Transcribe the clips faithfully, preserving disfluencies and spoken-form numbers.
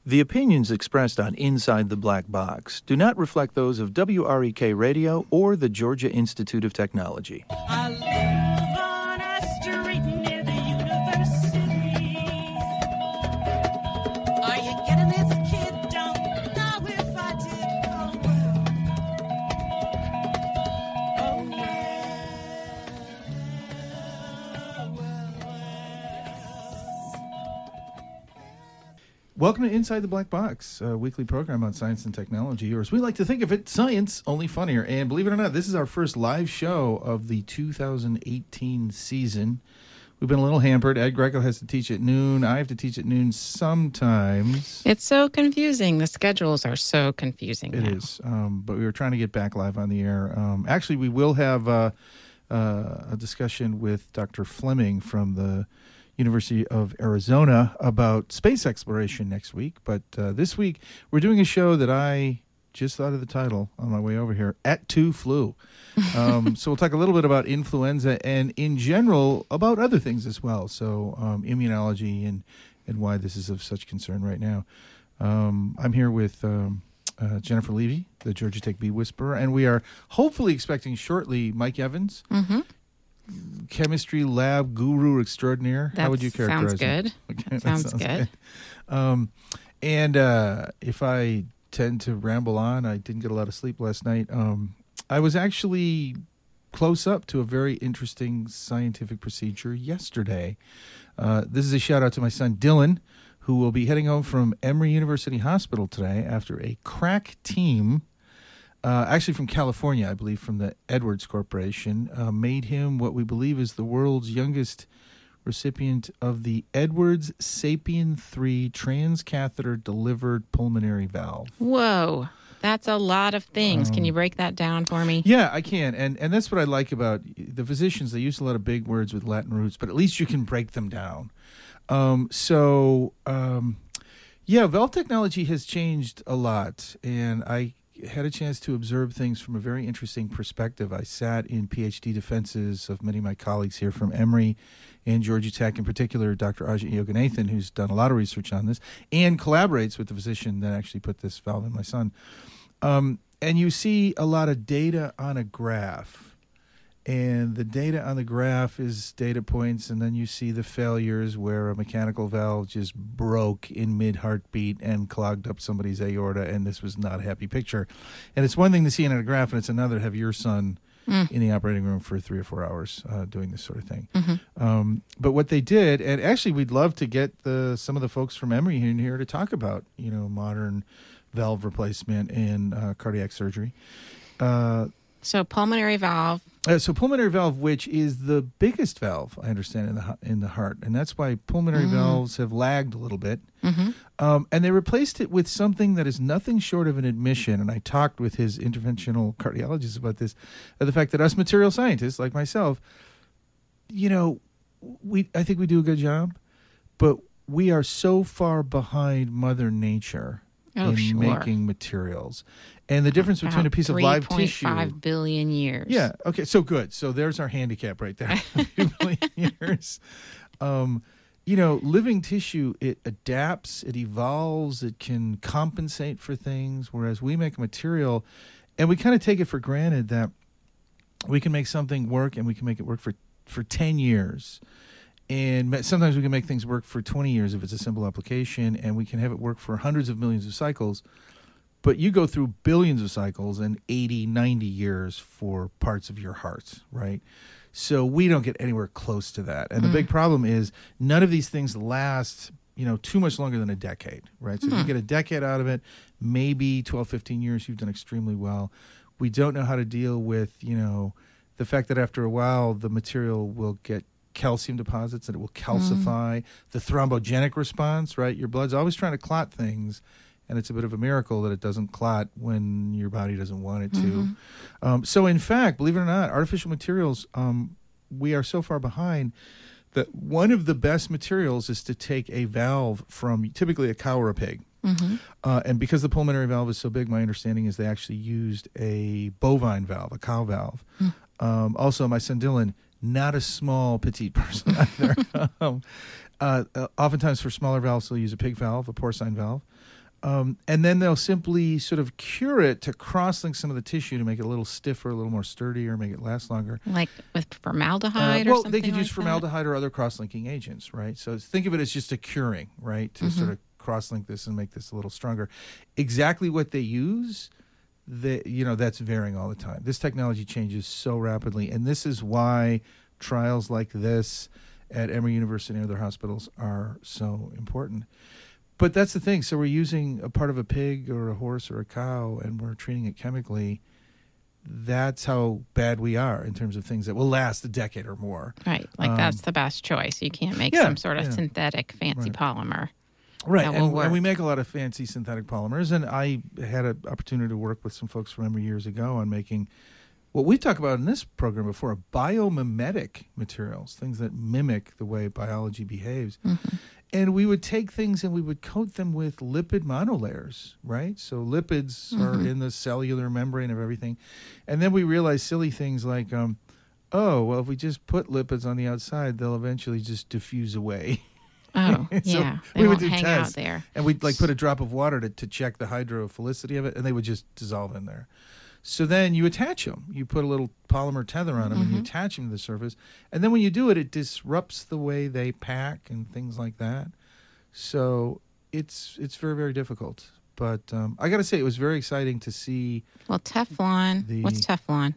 The opinions expressed on Inside the Black Box do not reflect those of W R E K Radio or the Georgia Institute of Technology. I live on a street near the university. Are you getting this, kid? Don't know if I did. Oh, well. Oh, well. Well, Welcome to Inside the Black Box, a weekly program on science and technology, or as we like to think of it, science, only funnier. And believe it or not, this is our first live show of the two thousand eighteen season. We've been a little hampered. Ed Greco has to teach at noon. I have to teach at noon sometimes. It's so confusing. The schedules are so confusing It now. is. Um, but we were trying to get back live on the air. Um, actually, we will have uh, uh, a discussion with Doctor Fleming from the University of Arizona about space exploration next week. But uh, this week, we're doing a show that I just thought of the title on my way over here, At Two Flu. Um, so we'll talk a little bit about influenza and, in general, about other things as well. So um, immunology and, and why this is of such concern right now. Um, I'm here with um, uh, Jennifer Levy, the Georgia Tech Bee Whisperer, and we are hopefully expecting shortly Mike Evans, Mm-hmm. chemistry lab guru extraordinaire. How would you That characterize sounds him? good. Okay, That sounds good. Um, and uh, if I tend to ramble on, I didn't get a lot of sleep last night. Um, I was actually close up to a very interesting scientific procedure yesterday. Uh, this is a shout out to my son Dylan, who will be heading home from Emory University Hospital today after a crack team, Uh, actually from California, I believe, from the Edwards Corporation, uh, made him what we believe is the world's youngest recipient of the Edwards Sapien three transcatheter delivered pulmonary valve. Whoa. That's a lot of things. Um, Can you break that down for me? Yeah, I can. And and that's what I like about the physicians. They use a lot of big words with Latin roots, but at least you can break them down. Um, so, um, yeah, valve technology has changed a lot, and I had a chance to observe things from a very interesting perspective. I sat in PhD defenses of many of my colleagues here from Emory and Georgia Tech, in particular Doctor Ajit Yoganathan, who's done a lot of research on this and collaborates with the physician that actually put this valve in my son. Um, and you see a lot of data on a graph. And the data on the graph is data points, and then you see the failures where a mechanical valve just broke in mid-heartbeat and clogged up somebody's aorta, and this was not a happy picture. And it's one thing to see it on a graph, and it's another to have your son mm. in the operating room for three or four hours uh, doing this sort of thing. Mm-hmm. Um, but what they did, and actually we'd love to get the some of the folks from Emory in here to talk about, you know, modern valve replacement and uh, cardiac surgery. Uh So pulmonary valve. Uh, so pulmonary valve, which is the biggest valve, I understand, in the in the heart, and that's why pulmonary mm-hmm. valves have lagged a little bit. Mm-hmm. Um, and they replaced it with something that is nothing short of an admission. And I talked with his interventional cardiologist about this, uh, the fact that us material scientists like myself, you know, we I think we do a good job, but we are so far behind Mother Nature Oh, in sure. making materials. And the difference About between a piece of live tissue. three point five billion years. Yeah. Okay. So good. So there's our handicap right there. A few billion years. Um, you know, living tissue, it adapts, it evolves, it can compensate for things, whereas we make a material, and we kind of take it for granted that we can make something work, and we can make it work for, for ten years. And sometimes we can make things work for twenty years if it's a simple application, and we can have it work for hundreds of millions of cycles. But you go through billions of cycles and eighty, ninety years for parts of your heart, right? So we don't get anywhere close to that. And mm. the big problem is none of these things last, you know, too much longer than a decade, right? So mm. if you get a decade out of it, maybe twelve, fifteen years, you've done extremely well. We don't know how to deal with, you know, the fact that after a while the material will get calcium deposits, and it will calcify. Mm. The thrombogenic response, right? Your blood's always trying to clot things, and it's a bit of a miracle that it doesn't clot when your body doesn't want it to. Mm-hmm. Um, so, in fact, believe it or not, artificial materials, um, we are so far behind that one of the best materials is to take a valve from typically a cow or a pig. Mm-hmm. Uh, and because the pulmonary valve is so big, my understanding is they actually used a bovine valve, a cow valve. Mm. Um, also, my son Dylan, not a small, petite person either. um, Uh, uh, oftentimes for smaller valves, they'll use a pig valve, a porcine valve. Um, and then they'll simply sort of cure it to cross-link some of the tissue to make it a little stiffer, a little more sturdier, make it last longer. Like with Uh, formaldehyde or well, something they could like use that? formaldehyde or other cross-linking agents, right? So think of it as just a curing, right, to Mm-hmm. sort of cross-link this and make this a little stronger. Exactly what they use, they, you know, that's varying all the time. This technology changes so rapidly, and this is why trials like this at Emory University and other hospitals are so important. But that's the thing. So we're using a part of a pig or a horse or a cow, and we're treating it chemically. That's how bad we are in terms of things that will last a decade or more. Right. Like Um, that's the best choice. You can't make yeah, some sort of yeah. synthetic fancy Right. polymer. Right, that will and, and we work. make a lot of fancy synthetic polymers, and I had an opportunity to work with some folks from Emory years ago on making what we talked about in this program before, biomimetic materials, things that mimic the way biology behaves. Mm-hmm. And we would take things and we would coat them with lipid monolayers, right? So lipids are Mm-hmm. in the cellular membrane of everything. And then we realized silly things like, um, oh, well, if we just put lipids on the outside, they'll eventually just diffuse away. Oh, So yeah. They we would won't do hang tests. out there. And we'd like put a drop of water to, to check the hydrophilicity of it, and they would just dissolve in there. So then you attach them. You put a little polymer tether on them, and you Mm-hmm. attach them to the surface. And then when you do it, it disrupts the way they pack and things like that. So it's it's very, very difficult. But um, I got to say, it was very exciting to see. Well, Teflon. The- What's Teflon?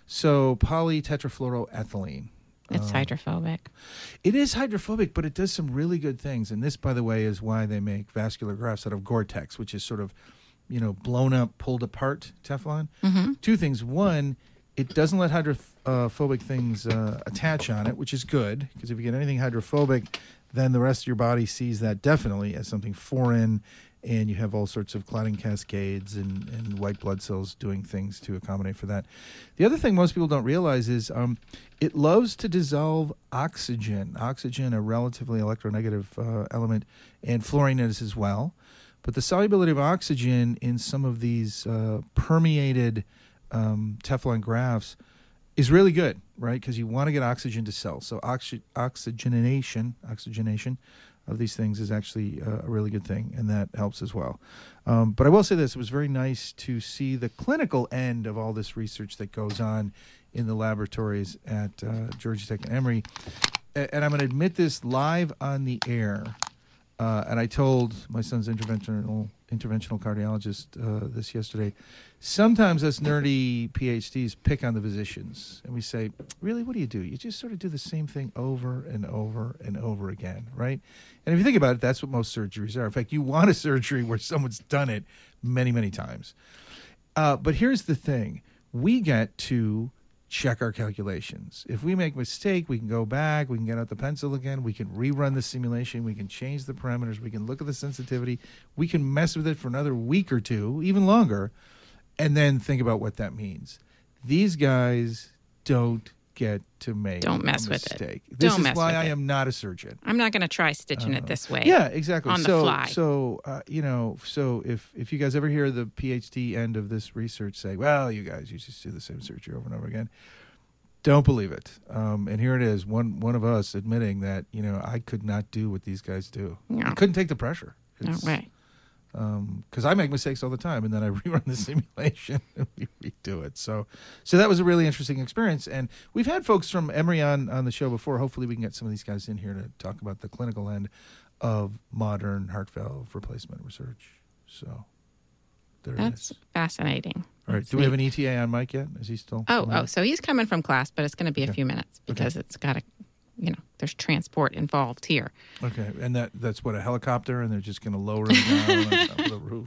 So polytetrafluoroethylene. It's hydrophobic. It is hydrophobic, but it does some really good things. And this, by the way, is why they make vascular grafts out of Gore-Tex, which is sort of, you know, blown up, pulled apart Teflon. Mm-hmm. Two things. One, it doesn't let hydrophobic things uh, attach on it, which is good, because if you get anything hydrophobic, then the rest of your body sees that definitely as something foreign, and you have all sorts of clotting cascades and, and white blood cells doing things to accommodate for that. The other thing most people don't realize is um, it loves to dissolve oxygen. Oxygen, a relatively electronegative uh, element, and fluorine is as well. But the solubility of oxygen in some of these uh, permeated um, Teflon grafts is really good, right? Because you want to get oxygen to cells. So oxy- oxygenation, oxygenation of these things is actually uh, a really good thing, and that helps as well. Um, but I will say this, it was very nice to see the clinical end of all this research that goes on in the laboratories at uh, Georgia Tech and Emory. A- And I'm going to admit this live on the air. Uh, and I told my son's interventional interventional cardiologist uh, this yesterday. Sometimes us nerdy PhDs pick on the physicians, and we say, "Really, what do you do? You just sort of do the same thing over and over and over again, right?" And if you think about it, that's what most surgeries are. In fact, you want a surgery where someone's done it many, many times. Uh, but here's the thing: we get to check our calculations. If we make a mistake, we can go back, we can get out the pencil again, we can rerun the simulation, we can change the parameters, we can look at the sensitivity, we can mess with it for another week or two, even longer, and then think about what that means. These guys don't get to make Don't mess a with it. mistake. This Don't is mess why with I it. am not a surgeon. I'm not going to try stitching it this way. Yeah, exactly. on the so, fly. So, uh, you know, so if if you guys ever hear the PhD end of this research say, "Well, you guys, you just do the same surgery over and over again," don't believe it. Um, and here it is, one one of us admitting that, you know, I could not do what these guys do. No. I couldn't take the pressure. No It's, way. because I make mistakes all the time, and then I rerun the simulation and we redo it. So, so that was a really interesting experience. And we've had folks from Emory on, on the show before. Hopefully, we can get some of these guys in here to talk about the clinical end of modern heart valve replacement research. So, there That's it is. fascinating. All right. That's Do we have neat. an E T A on Mike yet? Is he still? Oh, coming oh, in? so he's coming from class, but it's going to be Okay. a few minutes because it's got to, you know, there's transport involved here. Okay, and that that's what, a helicopter, and they're just going to lower him down on top of the roof.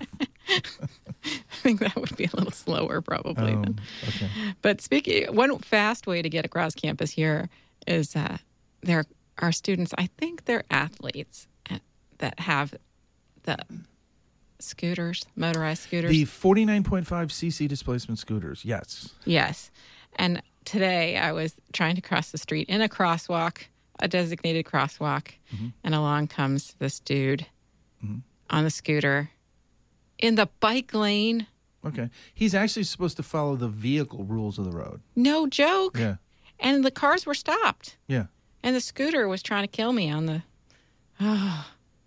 I think that would be a little slower probably. Um, than- okay. But speaking, one fast way to get across campus here is uh, there are students, I think they're athletes uh, that have the scooters, motorized scooters. The forty-nine point five cc displacement scooters, yes. Yes. And today I was trying to cross the street in a crosswalk, a designated crosswalk, Mm-hmm. and along comes this dude on the scooter in the bike lane. Okay. He's actually supposed to follow the vehicle rules of the road. No joke. Yeah. And the cars were stopped. Yeah. And the scooter was trying to kill me on the Oh,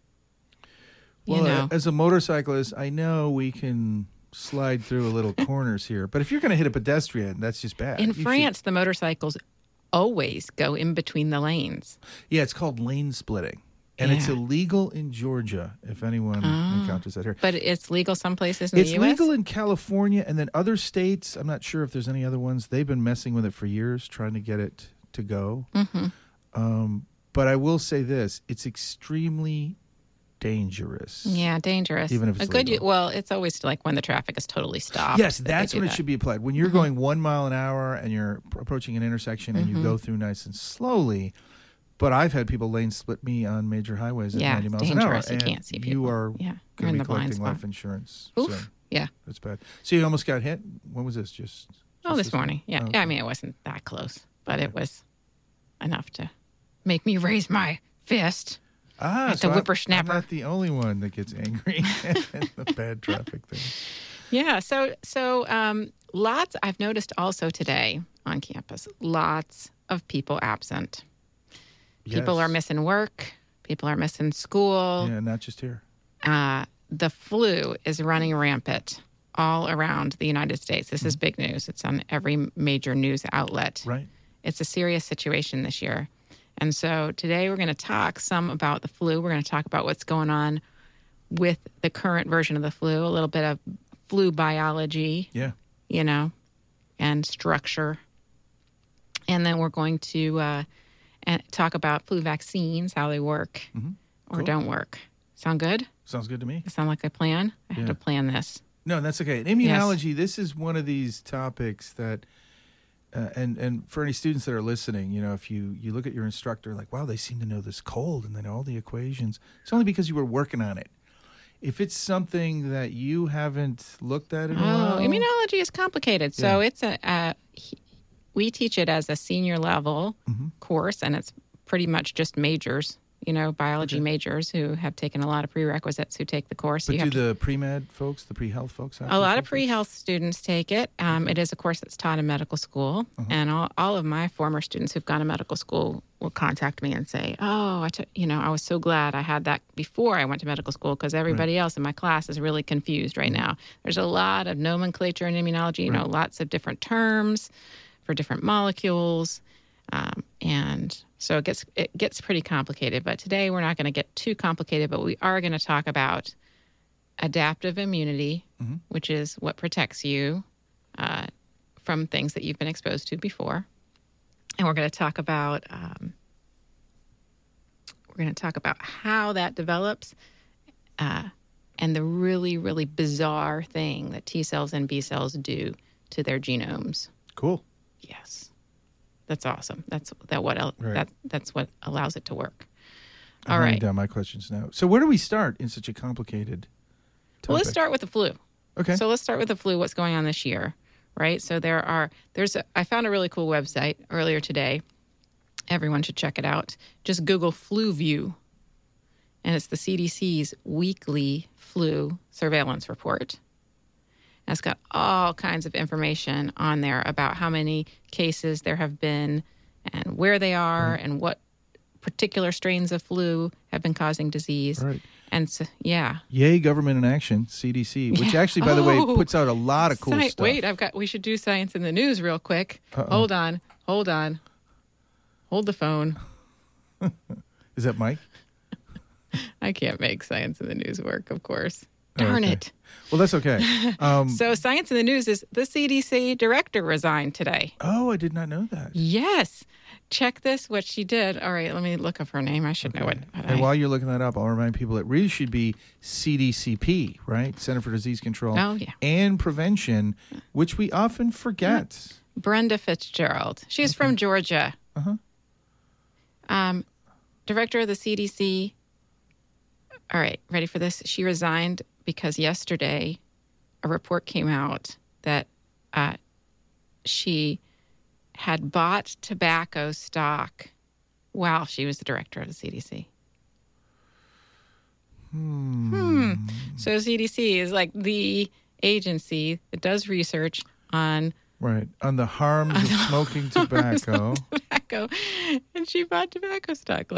you Well, know. as a motorcyclist, I know we can slide through a little corners here, but if you're going to hit a pedestrian, that's just bad. In You should- France, the motorcycles always go in between the lanes. yeah, it's called lane splitting, and it's Yeah. illegal in Georgia. If anyone encounters that here, But it's legal some places in it's the U S. legal in California, and then other states. I'm not sure if there's any other ones. They've been messing with it for years, trying to get it to go. Mm-hmm. Um, but I will say this: it's extremely dangerous. Yeah, dangerous. Even if it's a good, legal. well, it's always like when the traffic is totally stopped. Yes, that they that's do when it that. should be applied. When you're going one mile an hour and you're p- approaching an intersection and you go through nice and slowly. But I've had people lane split me on major highways at Yeah, ninety miles dangerous. an hour. You and can't see You people. are Yeah, you're going in to the be blind collecting life spot. insurance. Oof. So Yeah. that's bad. So you almost got hit? When was this? Just, Oh, just this morning. Yeah. Oh, Yeah, I okay. mean, it wasn't that close, but it was enough to make me raise my fist. Ah, It's so a I'm- whippersnapper. I'm not the only one that gets angry at the bad traffic thing. Yeah. So, so um, lots, I've noticed also today on campus, lots of people absent. People Yes. are missing work. People are missing school. Yeah, not just here. Uh, the flu is running rampant all around the United States. This is big news. It's on every major news outlet. Right. It's a serious situation this year. And so today we're going to talk some about the flu. We're going to talk about what's going on with the current version of the flu, a little bit of flu biology, Yeah. you know, and structure. And then we're going to uh, and talk about flu vaccines, how they work or Cool. don't work. Sound good? Sounds good to me. Sound like a plan? I had Yeah. to plan this. No, that's okay. In immunology, this is one of these topics that, uh, and and for any students that are listening, you know, if you you look at your instructor, like, wow, they seem to know this cold and they know all the equations. It's only because you were working on it. If it's something that you haven't looked at in a Oh, while, immunology is complicated. So Yeah. it's a, uh, he- we teach it as a senior level Mm-hmm. course, and it's pretty much just majors, you know, biology majors who have taken a lot of prerequisites who take the course. but You do have to- the pre-med folks, the pre-health folks, have a to lot take of this? pre-health students take it. Um, it is a course that's taught in medical school, Uh-huh. and all, all of my former students who've gone to medical school will contact me and say, "Oh, I took, you know, I was so glad I had that before I went to medical school because everybody else in my class is really confused right now. There's a lot of nomenclature in immunology, you know, Right. lots of different terms for different molecules." Um, and so it gets it gets pretty complicated. But today we're not going to get too complicated, but we are going to talk about adaptive immunity, Mm-hmm. which is what protects you uh, from things that you've been exposed to before. And we're going to talk about um, we're going to talk about how that develops, uh, and the really really bizarre thing that T cells and B cells do to their genomes. Cool. Yes, that's awesome. That's that what el- Right. that that's what allows it to work. I'm All writing right. down my questions now. So where do we start in such a complicated topic? Well, let's start with the flu. Okay. So let's start with the flu. What's going on this year, right? So there are there's a, I found a really cool website earlier today. Everyone should check it out. Just Google Flu View, and it's the C D C's weekly flu surveillance report. And it's got all kinds of information on there about how many cases there have been, and where they are, and what particular strains of flu have been causing disease. Right. And so, yeah. Yay, government in action, C D C, which actually, by the way, Oh. puts out a lot of cool Sci- stuff. Wait, I've got. We should do science in the news real quick. Uh-oh. Hold on, hold on, hold the phone. Is that Mike? I can't make science in the news work, of course. Darn Okay. it. Well, that's okay. Um, So, science in the news is the C D C director resigned today. oh, I did not know that. Yes. Check this, what she did. All right, let me look up her name. I should know it. but And I- while you're looking that up, I'll remind people it really should be C D C P, right? Center for Disease Control Oh, yeah. and Prevention, which we often forget. Brenda Fitzgerald. She's from Georgia. Uh-huh. Um, director of the C D C. All right, ready for this? She resigned because yesterday a report came out that uh, she had bought tobacco stock while she was the director of the C D C. Hmm. So C D C is like the agency that does research on Right. On the harms of smoking tobacco. tobacco, and she bought tobacco stock. Like,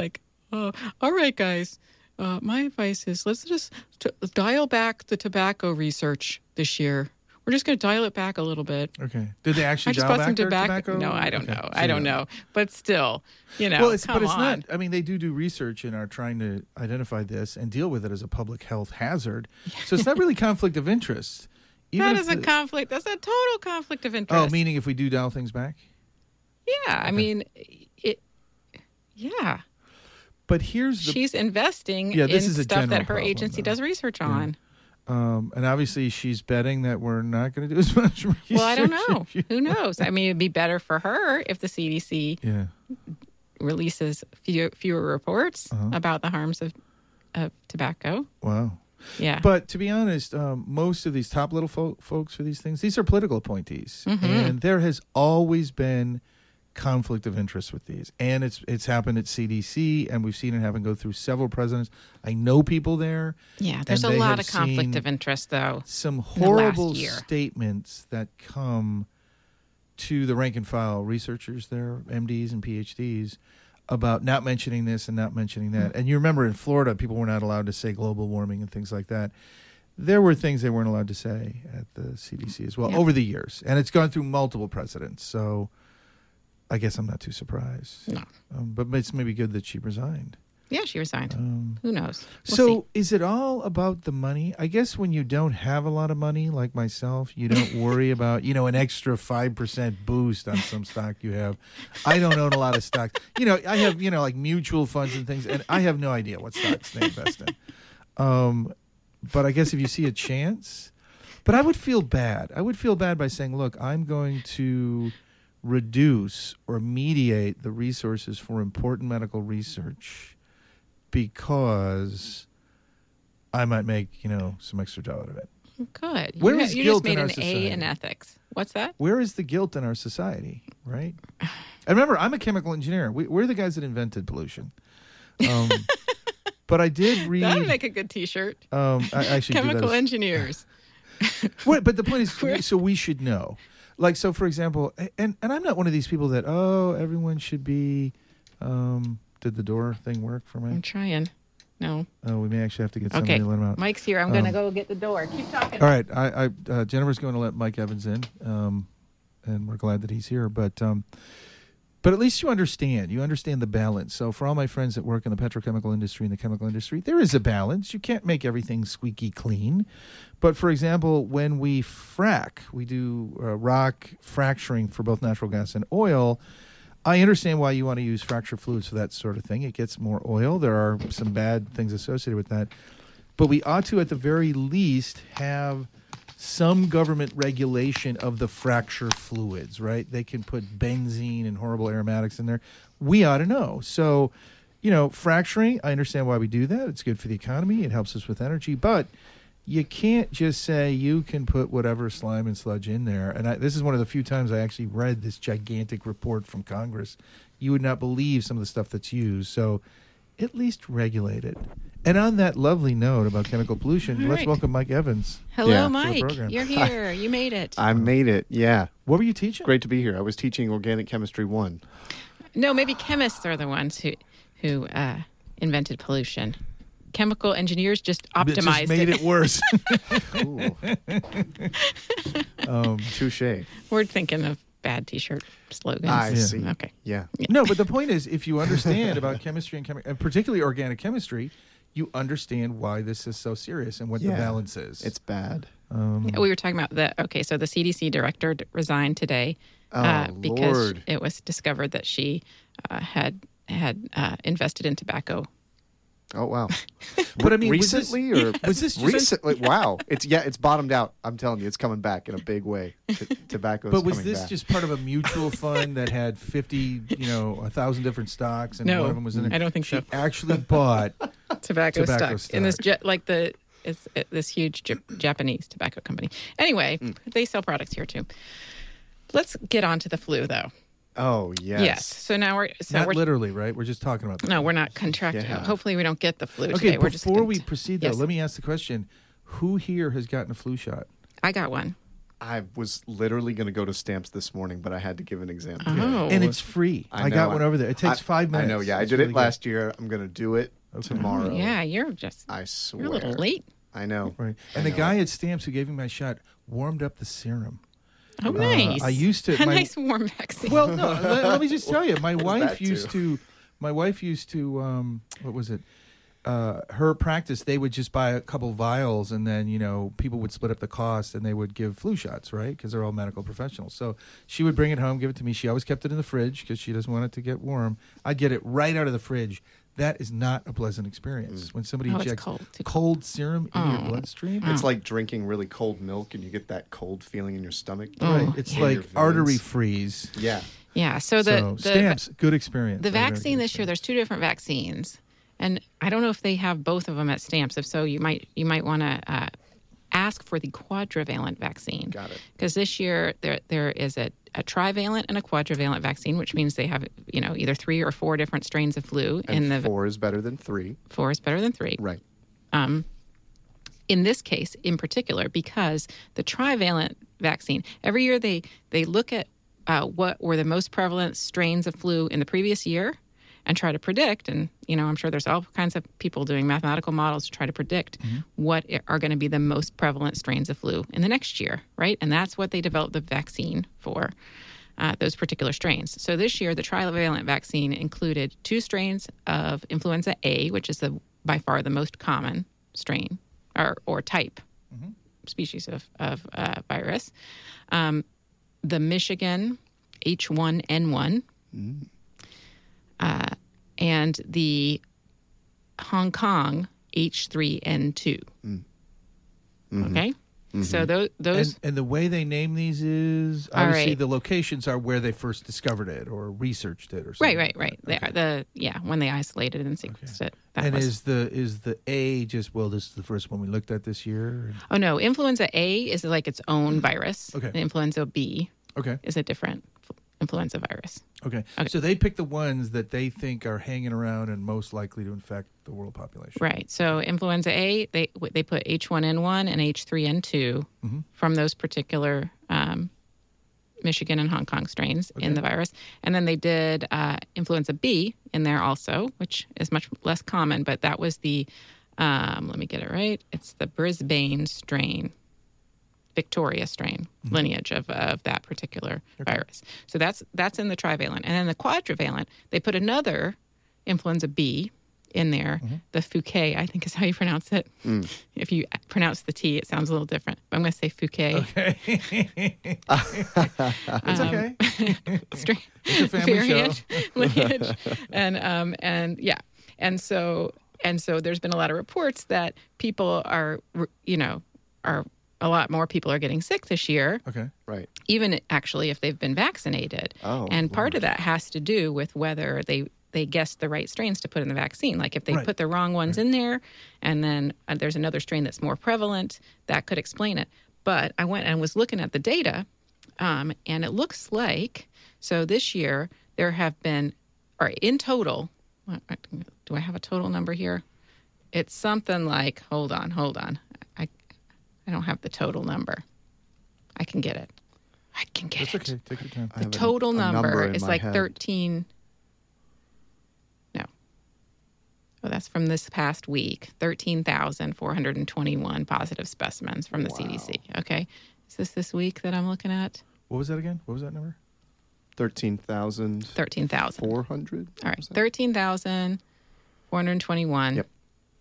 Uh, all right, guys. Uh, my advice is let's just t- dial back the tobacco research this year. We're just going to dial it back a little bit. Okay. Did they actually I just dial bought back some their tobacco. tobacco? No, I don't Okay. know. So I don't you know. But still, you know, Well, it's, come but it's on. not. I mean, they do do research and are trying to identify this and deal with it as a public health hazard. So it's not really conflict of interest. Even That if is a the- conflict. That's a total conflict of interest. Oh, meaning if we do dial things back? Yeah, I mean, it. Yeah, But here's the she's investing Yeah, this in is a stuff general that her problem, agency though. does research on. um, and obviously she's betting that we're not going to do as much research. Well, I don't know. if you- Who knows? I mean, it'd be better for her if the C D C Yeah. releases few, fewer reports Uh-huh. about the harms of, of tobacco. Wow. Yeah. But to be honest, um, most of these top little fo- folks for these things, these are political appointees, Mm-hmm. and there has always been conflict of interest with these, and it's it's happened at C D C, and we've seen it happen go through several presidents. I know people there. yeah, there's and a they lot have of conflict seen of interest, though. Some the last horrible year. statements that come to the rank and file researchers there, M Ds and P H Ds, about not mentioning this and not mentioning that. And you remember in Florida, people were not allowed to say global warming and things like that. There were things they weren't allowed to say at the C D C as well Yeah. over the years. And it's gone through multiple presidents. So I guess I'm not too surprised. No. Um, but it's maybe good that she resigned. Yeah, she resigned. Um, Who knows? We'll so see. is it all about the money? I guess when you don't have a lot of money, like myself, you don't worry about, you know, an extra five percent boost on some stock you have. I don't own a lot of stocks. You know, I have, you know, like mutual funds and things, and I have no idea what stocks they invest in. Um, but I guess if you see a chance, but I would feel bad. I would feel bad by saying, look, I'm going to reduce or mediate the resources for important medical research because I might make, you know, some extra dough out of it. Good. Where you is you guilt just in made our an society? A in ethics. What's that? Where is the guilt in our society, right? And remember, I'm a chemical engineer. We, we're the guys that invented pollution. Um, but I did read. That would make a good T-shirt. um, I actually do that Chemical as- engineers. Wait, but the point is, Where- so we should know. Like, so for example, and, and I'm not one of these people that, oh, everyone should be, um, did the door thing work for I'm me? trying. No. Oh, we may actually have to get somebody Okay. to let him out. Mike's here. I'm going to Um, go get the door. Keep talking. All right, I, I uh, Jennifer's going to let Mike Evans in, um, and we're glad that he's here. But um, but at least you understand. You understand the balance. So for all my friends that work in the petrochemical industry and the chemical industry, there is a balance. You can't make everything squeaky clean. But for example, when we frack, we do uh, rock fracturing for both natural gas and oil. I understand why you want to use fracture fluids for that sort of thing. It gets more oil. There are some bad things associated with that. But we ought to, at the very least, have some government regulation of the fracture fluids, right? They can put benzene and horrible aromatics in there. We ought to know. So, you know, fracturing, I understand why we do that. It's good for the economy. It helps us with energy. But you can't just say you can put whatever slime and sludge in there. And I, this is one of the few times I actually read this gigantic report from Congress. You would not believe some of the stuff that's used. So at least regulate it. And on that lovely note about chemical pollution, All let's right. welcome Mike Evans. Hello, Yeah. Mike. program. You're here. You made it. I made it. Yeah. What were you teaching? Great to be here. I was teaching organic chemistry one. No, maybe chemists are the ones who who uh, invented pollution. Chemical engineers just It optimized just made it, worse. Ooh, um, touche. We're thinking of bad T-shirt slogans. I Yeah. see. Okay. Yeah. no, but the point is, if you understand about chemistry and, chemi- and particularly organic chemistry, you understand why this is so serious and what the Yeah. balance is. It's bad. um, Yeah, we were talking about the okay. So the C D C director d- resigned today uh, Oh, because Lord. it was discovered that she uh, had had uh, invested in tobacco. Oh, wow. But I mean, was this- recently or was this just- recently? Wow. It's yeah. It's bottomed out. I'm telling you, it's coming back in a big way. T- tobacco's But was coming this back. just part of a mutual fund that had fifty, you know, a thousand different stocks, and No, one of them was in it? I don't think she so. actually bought. Tobacco, Tobacco stock, in this stock. jet like the it's it, this huge Jap- Japanese tobacco company. Anyway, Mm. they sell products here too. Let's get on to the flu, though. Oh yes. Yes. So now we're so Not we're literally, right? We're just talking about. no, we're not contracted. Yeah. Hopefully, we don't get the flu Okay, today. We're just before gonna we t- proceed, though, Yes. let me ask the question: who here has gotten a flu shot? I got one. I was literally going to go to Stamps this morning, but I had to give an example. Oh. And it's free. I, I got know. one over there. It takes I- five minutes. I know, yeah. I It's did really it good. last year. I'm going to do it tomorrow. Yeah, you're just I swear. you're a little late. I know. Right. I And the know. guy at Stamps who gave me my shot warmed up the serum. Oh, Uh, nice. I used to- a my- nice warm vaccine. Well, no, let, let me just tell you. My wife that used to, my wife used to, um, what was it? Uh, her practice, they would just buy a couple vials and then, you know, people would split up the cost and they would give flu shots, right? Because they're all medical professionals. So she would bring it home, give it to me. She always kept it in the fridge because she doesn't want it to get warm. I'd get it right out of the fridge. That is not a pleasant experience. When somebody Oh, it's injects cold, too. cold serum in your Oh. bloodstream. It's like drinking really cold milk and you get that cold feeling in your stomach. Right. It's Near your like artery veins. freeze. Yeah. yeah. So the so the Stamps, good experience. the Very, very vaccine good this year, experience. there's two different vaccines, and I don't know if they have both of them at Stamps. If so, you might you might want to uh, ask for the quadrivalent vaccine. Got it. Because this year there there is a, a trivalent and a quadrivalent vaccine, which means they have you know either three or four different strains of flu. And in the four is better than three. four is better than three. Right. Um, in this case, in particular, because the trivalent vaccine, every year they they look at uh, what were the most prevalent strains of flu in the previous year and try to predict. And, you know, I'm sure there's all kinds of people doing mathematical models to try to predict what i- are going to be the most prevalent strains of flu in the next year, right? And that's what they developed the vaccine for, uh, those particular strains. So this year, the trivalent vaccine included two strains of influenza A, which is the by far the most common strain or, or type, species of, of uh, virus. Um, the Michigan H one N one, uh, and the Hong Kong H three N two. Okay? So those, those And, and the way they name these is All obviously right. the locations are where they first discovered it or researched it or right, something. right, right. They are the yeah, when they isolated and sequenced it. That And was, is the is the A just well? This is the first one we looked at this year. oh no, influenza A is like its own virus. Okay. And influenza B Okay, is a different f- influenza virus. okay. Okay. So they pick the ones that they think are hanging around and most likely to infect the world population. Right. So influenza A, they they put H one N one and H three N two Mm-hmm. from those particular um, Michigan and Hong Kong strains in the virus, and then they did uh, influenza B in there also, which is much less common. But that was the um, let me get it right. It's the Brisbane strain, Victoria strain lineage of, of that particular virus. So that's that's in the trivalent, and then the quadrivalent, they put another influenza B in there. The Fouquet, I think is how you pronounce it. If you pronounce the T, it sounds a little different. But I'm going to say Fouquet. Okay. It's Um, okay. Strain, It's a family variant, show. lineage, and um and yeah, and so and so there's been a lot of reports that people are you know are a lot more people are getting sick this year, Okay. Right. even actually if they've been vaccinated. Oh, and part of that has to do with whether they they guessed the right strains to put in the vaccine. Like if they Right. put the wrong ones in there, and then uh, there's another strain that's more prevalent, that could explain it. But I went and was looking at the data, um, and it looks like so this year there have been, or in total, what- do I have a total number here? It's something like, hold on, hold on. I I don't have the total number. I can get it. I can get That's it. okay. Take your time. I The have a- total a number, number in is my like head. thirteen. No. Oh, that's from this past week. thirteen thousand four hundred twenty-one positive specimens from the C D C. Okay. Is this this week that I'm looking at? What was that again? What was that number? thirteen thousand thirteen thousand. four hundred. All right. thirteen thousand four hundred twenty-one. Yep.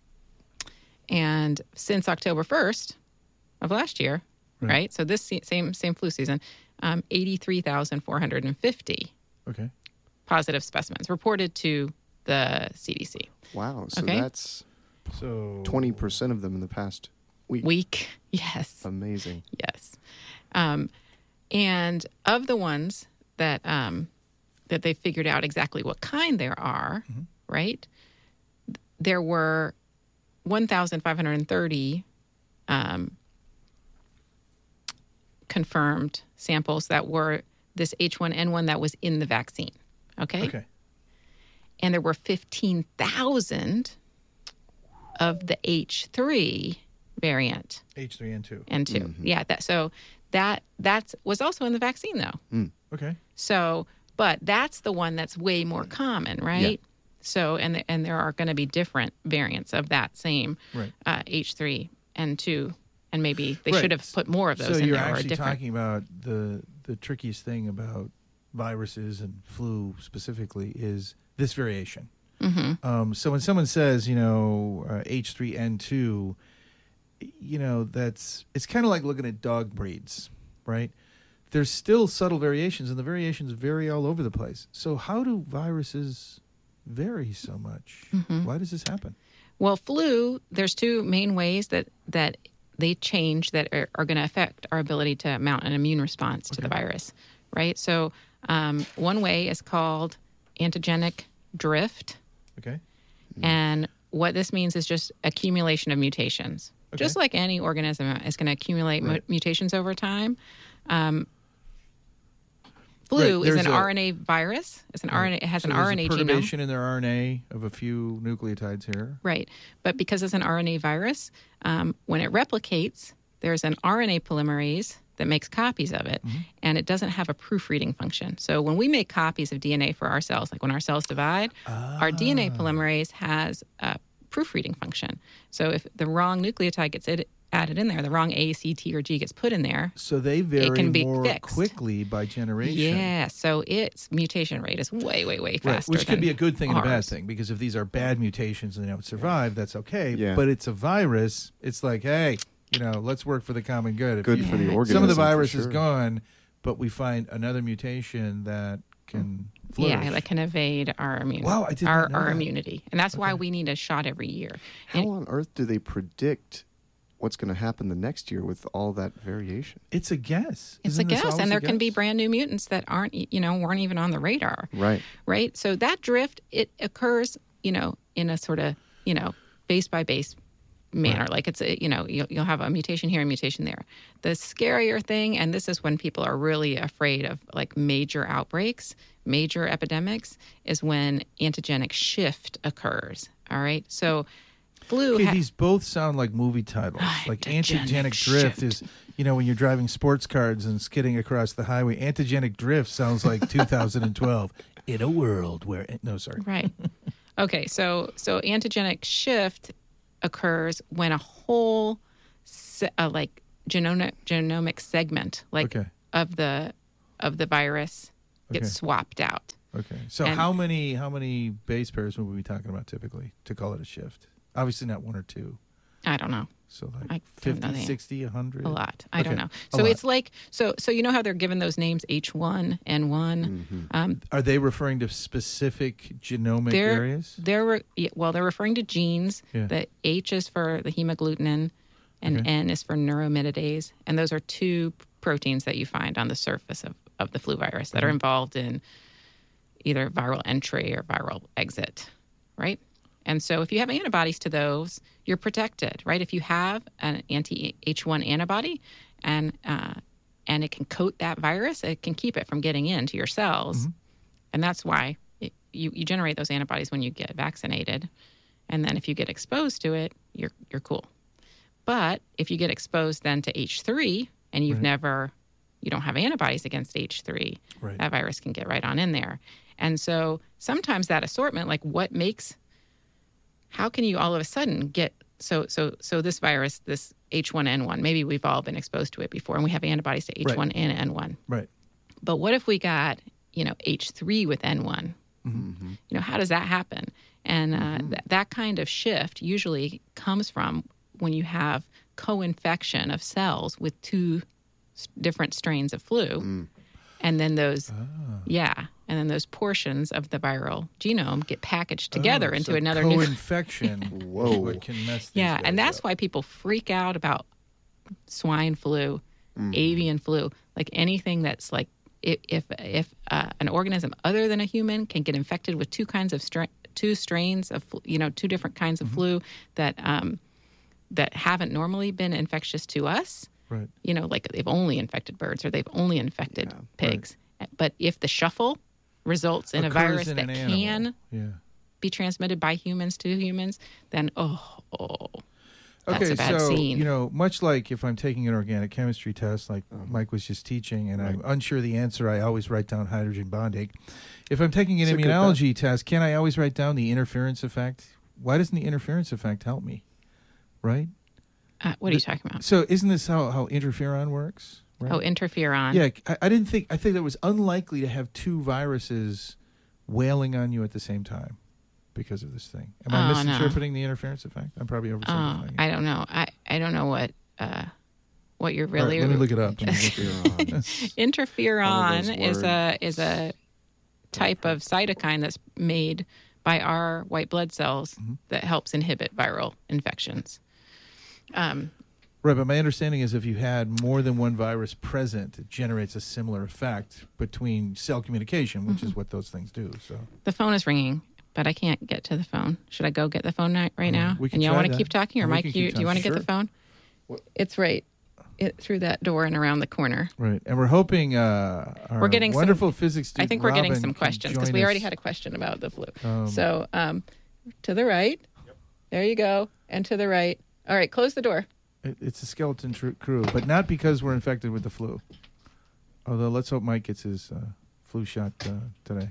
And since October first of last year, Right. right? So this se- same same flu season, um, eighty-three thousand four hundred fifty Okay. positive specimens reported to the C D C. Wow. So Okay. that's So twenty percent of them in the past week. Week, yes, Amazing. yes. Um, and of the ones that um, that they figured out exactly what kind there are, right? There were one thousand five hundred thirty um, confirmed samples that were this H one N one that was in the vaccine. Okay. Okay. And there were fifteen thousand of the H three variant H three N two. N two. Yeah, that so that that's was also in the vaccine though. Okay. So, but that's the one that's way more common, right? So, and the, and there are going to be different variants of that same Right. uh, H three N two, and maybe they Right. should have put more of those So in you're there or actually different. talking about the the trickiest thing about viruses and flu specifically is this variation. Mm-hmm. Um, so when someone says, you know, uh, H three N two, you know, that's it's kind of like looking at dog breeds, right? There's still subtle variations, and the variations vary all over the place. So how do viruses vary so much? Mm-hmm. Why does this happen? Well, flu, there's two main ways that, that they change that are, are going to affect our ability to mount an immune response to the virus, right? So um, one way is called antigenic drift. Okay. And what this means is just accumulation of mutations. Okay. Just like any organism is going to accumulate mu- Right. mutations over time. Um, flu Right, is there's an a- R N A virus. It's an R N A. It has So an there's R N A a genome. perturbation in their R N A of a few nucleotides here. Right. But because it's an R N A virus, um, when it replicates, there's an R N A polymerase that makes copies of it, and it doesn't have a proofreading function. So when we make copies of D N A for our cells, like when our cells divide, our D N A polymerase has a proofreading function. So if the wrong nucleotide gets it, added in there, the wrong A, C, T, or G gets put in there, So they vary can be more fixed. quickly by generation. yeah, so its mutation rate is way, way, way Right, faster. which could than be a good thing and a bad ours. thing, because if these are bad mutations and they don't survive, that's okay. Yeah. But it's a virus. It's like, hey, you know, let's work for the common good. If Good you- for the Yeah. organism. Some of the for virus is sure. gone, but we find another mutation that can flourish. Yeah, that can evade our immunity. Wow, I did our, not know our that. immunity, and that's why we need a shot every year. How And- on earth do they predict what's going to happen the next year with all that variation? It's a guess. It's Isn't a this guess, always and a there can be guess? brand new mutants that aren't, you know, weren't even on the radar, Right. right? So that drift, it occurs, you know, in a sort of, you know, base by base manner. Like it's, a, you know, you'll, you'll have a mutation here, a mutation there. The scarier thing, and this is when people are really afraid of like major outbreaks, major epidemics, is when antigenic shift occurs. All right, so flu. Okay, ha- these both sound like movie titles. Like Antigenic antigenic drift shift. is, you know, when you're driving sports cars and skidding across the highway. Antigenic drift sounds like two thousand twelve. In a world where no, sorry. Right. Okay, so so antigenic shift occurs when a whole se- uh, like genomic genomic segment like Okay. of the of the virus gets Okay. swapped out. Okay, so And- how many how many base pairs would we be talking about typically to call it a shift? Obviously not one or two. I don't know. So I like don't know fifty, the- sixty, one hundred? A lot. I don't Okay, know. a So lot. it's like so so you know how they're given those names H one N one. Um, Are they referring to specific genomic they're areas? they're re- yeah, well they're referring to genes. Yeah. The H is for the hemagglutinin, and Okay. N is for neuraminidase, and those are two proteins that you find on the surface of, of the flu virus that are involved in either viral entry or viral exit, right? And so if you have antibodies to those, you're protected, right? If you have an anti H one antibody and uh, and it can coat that virus, it can keep it from getting into your cells. And that's why it, you, you generate those antibodies when you get vaccinated. And then if you get exposed to it, you're you're cool. But if you get exposed then to H three and you've Right. never, you don't have antibodies against H three, Right. that virus can get right on in there. And so sometimes that assortment, like what makes, how can you all of a sudden get, so so so this virus, this H one N one, maybe we've all been exposed to it before and we have antibodies to H one and N one. Right. But what if we got, you know, H three with N one? Mm-hmm. You know, how does that happen? And uh, th- that kind of shift usually comes from when you have co-infection of cells with two s- different strains of flu. And then those, yeah, and then those portions of the viral genome get packaged together Oh, into so another new. Whoa. co-infection. is what can mess these Yeah, guys and that's up. why people freak out about swine flu, avian flu, like anything that's like if if, if uh, an organism other than a human can get infected with two kinds of stra- two strains of flu- you know two different kinds of flu that um, that haven't normally been infectious to us. Right. You know, like they've only infected birds or they've only infected pigs. But if the shuffle results in a Occurs virus in that an can animal. Yeah. be transmitted by humans to humans, then oh, oh. that's Okay, a bad so scene. you know, much like if I'm taking an organic chemistry test, like Mike was just teaching, and I'm unsure the answer, I always write down hydrogen bonding. If I'm taking an It's a good immunology test, can I always write down the interference effect? Why doesn't the interference effect help me? Right. uh, what are you talking about? So isn't this how, how interferon works? Right? Oh, interferon. Yeah, I, I didn't think. I think it was unlikely to have two viruses wailing on you at the same time because of this thing. Am I Oh, no. misinterpreting the interference effect? I'm probably Oh, oversimplifying it. I don't know. I, I don't know what uh, what you're All right, really. let me look it up. Interferons. Interferon those is a is a type of cytokine that's made by our white blood cells Mm-hmm. that helps inhibit viral infections. Um, Right, but my understanding is if you had more than one virus present, it generates a similar effect between cell communication, which Mm-hmm. is what those things do. So the phone is ringing, but I can't get to the phone. Should I go get the phone right, right now? Uh, we can and y'all try want to that. keep talking, or Yeah, we Mike, can you, keep do you want to talking. get the phone? It's right it, through that door and around the corner. right, and we're hoping uh, our We're getting some- wonderful physics student I think we're getting Robin some can questions because join we already us. had a question about the flu. Um, so um, to the right, there you go, and to the right. All right, close the door. It, it's a skeleton tr- crew, but not because we're infected with the flu. Although let's hope Mike gets his uh, flu shot uh, today.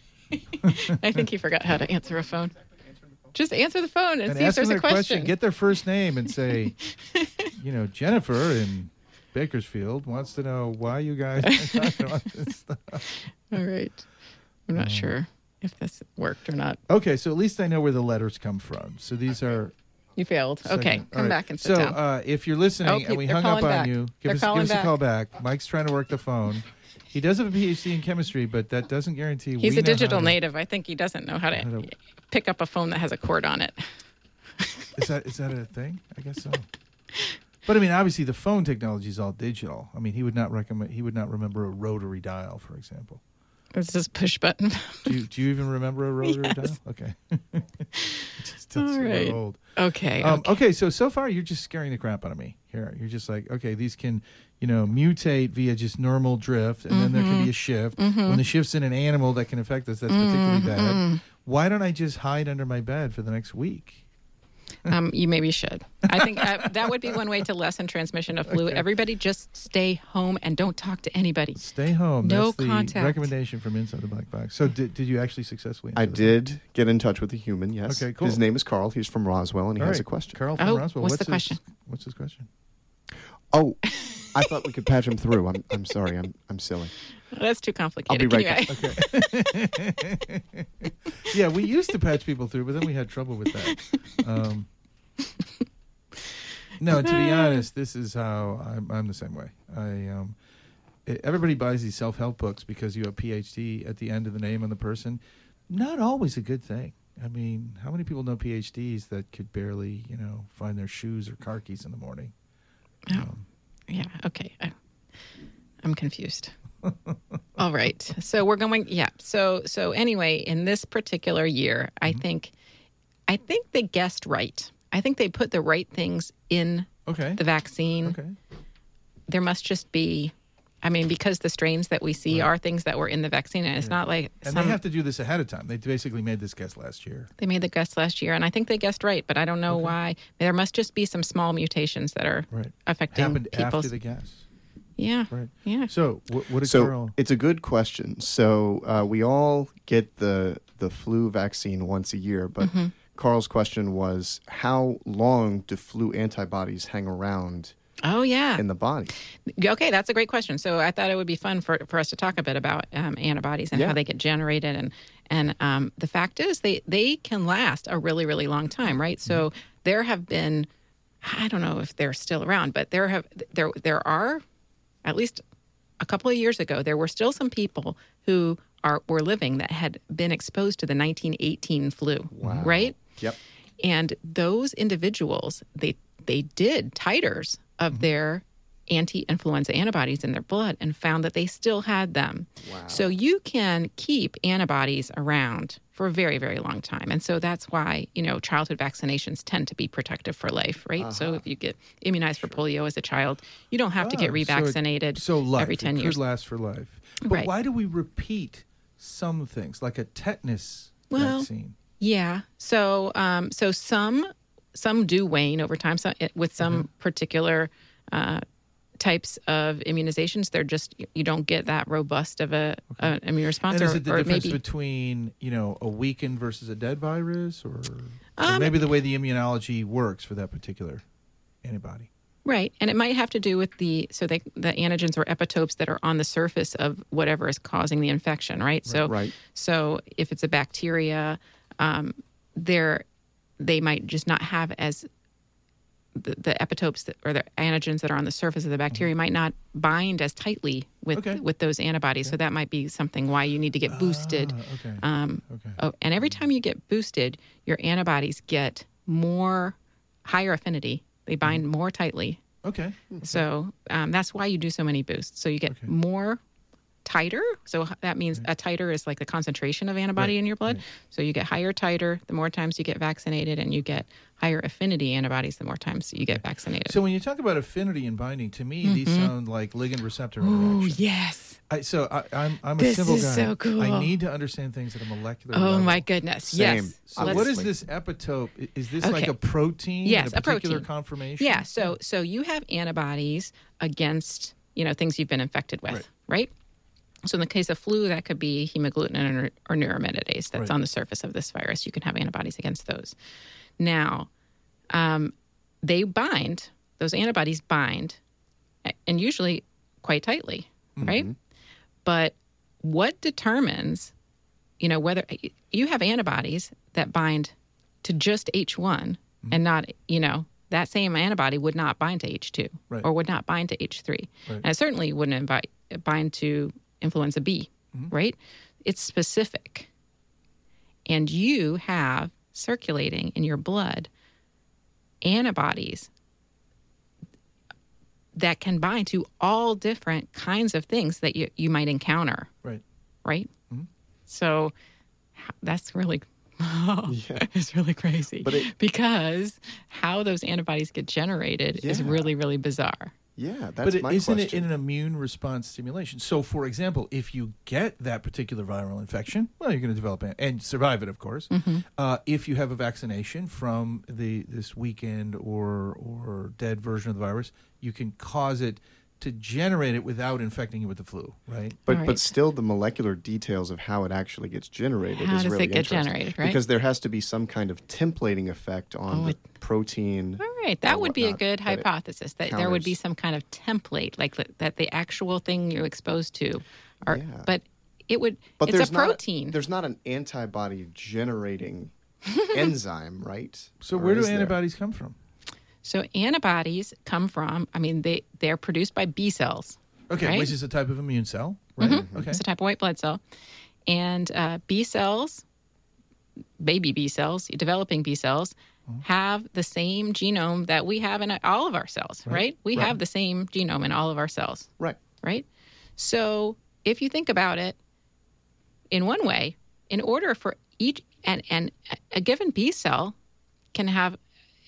I think he forgot how to answer a phone. Just answer the phone and, And see if ask them there's a their question. Get their first name and say, you know, Jennifer in Bakersfield wants to know why you guys are talking about this stuff. All right. I'm Uh. not sure if this worked or not. Okay, so at least I know where the letters come from. So these are You failed. Okay, segment- come all right. back and sit so, down. uh, if you're listening Oh, and we they're hung up calling on back. you, They're give us, give calling us a back. call back. Mike's trying to work the phone. He does have a P H D in chemistry, but that doesn't guarantee He's we a know how digital to- native. I think he doesn't know how to how to- pick up a phone that has a cord on it. Is that is that a thing? I guess so. But I mean, obviously, the phone technology is all digital. I mean, he would not recommend. He would not remember a rotary dial, for example. It's just push button. Do you, do you even remember a rotary Yes. dial? Okay. It just tells All you right. we're old. Okay. Um, okay. okay, so so far you're just scaring the crap out of me. Here, you're just like, okay, these can, you know, mutate via just normal drift, and then there Mm-hmm. can be a shift. When the shift's in an animal that can affect us, that's particularly Mm-hmm. bad. Why don't I just hide under my bed for the next week? Um, you maybe should. I think uh, that would be one way to lessen transmission of flu. Okay. Everybody just stay home and don't talk to anybody. Stay home. No That's the contact. recommendation from Inside the Black Box. So did, did you actually successfully I answer the- did get in touch with a human, yes. Okay, cool. His name is Carl. He's from Roswell, and he All has right. a question. Carl from Oh, Roswell. what's the his, question? What's his question? Oh, I thought we could patch him through. I'm, I'm sorry. I'm, I'm silly. That's too complicated. I'll be right Can back. you- Okay. Yeah, we used to patch people through, but then we had trouble with that. Um, no, to be honest, this is how I'm, I'm the same way. I um, e- everybody buys these self-help books because you have P H D at the end of the name of the person. Not always a good thing. I mean, how many people know P H Ds that could barely, you know, find their shoes or car keys in the morning? Oh, yeah. Okay. I, I'm confused. All right. So we're going. Yeah. So so anyway, in this particular year, I Mm-hmm. think, I think they guessed right. I think they put the right things in Okay. the vaccine. Okay. There must just be. I mean, because the strains that we see Right. are things that were in the vaccine, and it's not like And some, they have to do this ahead of time. They basically made this guess last year. they made the guess last year, and I think they guessed right, but I don't know Okay. why. There must just be some small mutations that are Right. affecting Happened people's. after the guess. yeah, Right. yeah. So, what, what did So Carl? it's a good question. So uh, we all get the the flu vaccine once a year, but Mm-hmm. Carl's question was, how long do flu antibodies hang around Oh yeah. in the body? Okay, that's a great question. So I thought it would be fun for, for us to talk a bit about um, antibodies and Yeah. how they get generated, and and um, the fact is they they can last a really really long time, right? So there have been, I don't know if they're still around, but there have there there are, at least a couple of years ago, there were still some people who are were living that had been exposed to the nineteen eighteen flu, right? Yep. And those individuals, they they did titers of their anti-influenza antibodies in their blood and found that they still had them. Wow. So you can keep antibodies around for a very, very long time. And so that's why, you know, childhood vaccinations tend to be protective for life, right? So if you get immunized for polio as a child, you don't have to Oh, get so it- revaccinated so life, every ten it years. could last for life. But Right. why do we repeat some things, like a tetanus Well, vaccine? Yeah. So, um, so some some do wane over time. So it, with some Mm-hmm. particular uh, types of immunizations, they're just you don't get that robust of a, a immune response. And or, is it the or difference maybe between, you know, a weakened versus a dead virus, or, or Um, maybe the way the immunology works for that particular antibody? right, and it might have to do with the so they, the antigens or epitopes that are on the surface of whatever is causing the infection. Right. So Right. so if it's a bacteria, um, they're they might just not have as the, the epitopes that, or the antigens that are on the surface of the bacteria might not bind as tightly with Okay. with those antibodies. So that might be something why you need to get boosted. Ah, okay. Um, okay. oh, and every time you get boosted, your antibodies get more higher affinity. They bind Mm-hmm. more tightly. Okay. So um, that's why you do so many boosts. So you get Okay. more titer. So h- that means a titer is like the concentration of antibody Right, in your blood. right. So you get higher titer the more times you get vaccinated, and you get higher affinity antibodies the more times you get vaccinated. So when you talk about affinity and binding, to me these sound like ligand receptor oh interactions. yes. I, so I, I'm I'm a This civil is guy. so cool. I need to understand things at a molecular Oh level. my goodness. Same. Yes. So Let's- what is this epitope? I- Is this like Okay. a protein? Yes, in a a particular protein. conformation. Yeah. So so you have antibodies against you know things you've been infected with, Right. right? So in the case of flu, that could be hemagglutinin or, or neuraminidase that's Right. on the surface of this virus. You can have antibodies against those. Now, um, they bind; those antibodies bind, a- and usually quite tightly, right? But what determines, you know, whether you have antibodies that bind to just H one and not, you know, that same antibody would not bind to H two Right. or would not bind to H three. Right. And it certainly wouldn't invite, bind to influenza B, right? It's specific. And you have circulating in your blood antibodies that can bind to all different kinds of things that you, you might encounter, Right. right? So h- that's really, it's really crazy. But it- because how those antibodies get generated is Yeah. really, really bizarre. Yeah, that's But it, my isn't question. it in an immune response stimulation? So, for example, if you get that particular viral infection, well, you're going to develop it and survive it, of course. Mm-hmm. Uh, if you have a vaccination from the this weakened or or dead version of the virus, you can cause it to generate it without infecting you with the flu, right? But Right. but still, the molecular details of how it actually gets generated How is does really it get interesting. generated, right? Because there has to be some kind of templating effect on Oh, the it- protein. All right, that or would be a whatnot, good that it hypothesis that there would be counters. some kind of template, like that, that the actual thing you're exposed to, are, Yeah. but it would. But it's there's a not protein. there's not an antibody generating enzyme, right? So, Or where do is there? antibodies come from? So antibodies come from. I mean, they they're produced by B cells. Okay, Right? which is a type of immune cell, right? Okay. It's a type of white blood cell, and uh, B cells, baby B cells, developing B cells, have the same genome that we have in all of our cells. Right? We Right. have the same genome in all of our cells. Right. Right? So if you think about it in one way, in order for each and and a given B cell can have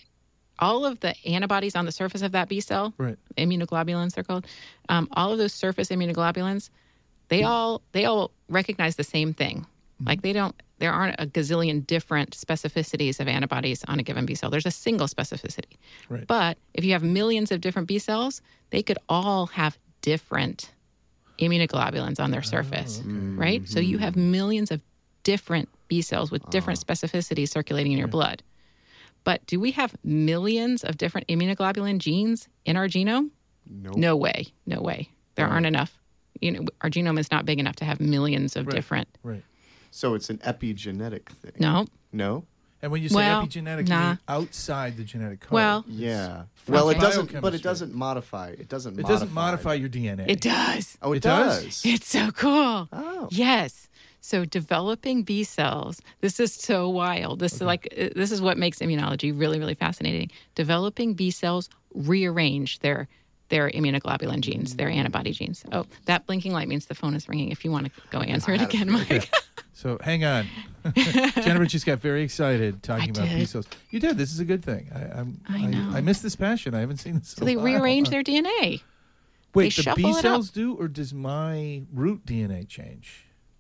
all of the antibodies on the surface of that B cell, Right. immunoglobulins they're called, um, all of those surface immunoglobulins, they all they all recognize the same thing. Like they don't, there aren't a gazillion different specificities of antibodies on a given B cell. There's a single specificity. Right. But if you have millions of different B cells, they could all have different immunoglobulins on their surface, right? So you have millions of different B cells with different specificities circulating in your blood. But do we have millions of different immunoglobulin genes in our genome? Nope. No way. No way. There aren't enough. You know, our genome is not big enough to have millions of Right. different. Right. So it's an epigenetic thing. No. No? And when you say Well, epigenetic, nah. you mean outside the genetic code. Well, Yeah. Well, it doesn't. But biochemistry. it doesn't modify. It doesn't. it modify. doesn't modify your D N A. it does. Oh, it, It does? does. It's so cool. Oh. Yes. So developing B cells, this is so wild. This is like uh, this is what makes immunology really, really fascinating. Developing B cells rearrange their their immunoglobulin genes, their antibody genes. Oh, that blinking light means the phone is ringing. If you want to go answer it again, Mike. So hang on. Jennifer just got very excited talking I about B did. cells. You did. This is a good thing. I, I'm, I know. I, miss this passion. I haven't seen this. So they rearrange their D N A. Wait, they the shuffle B it up. cells do, or does my root D N A change?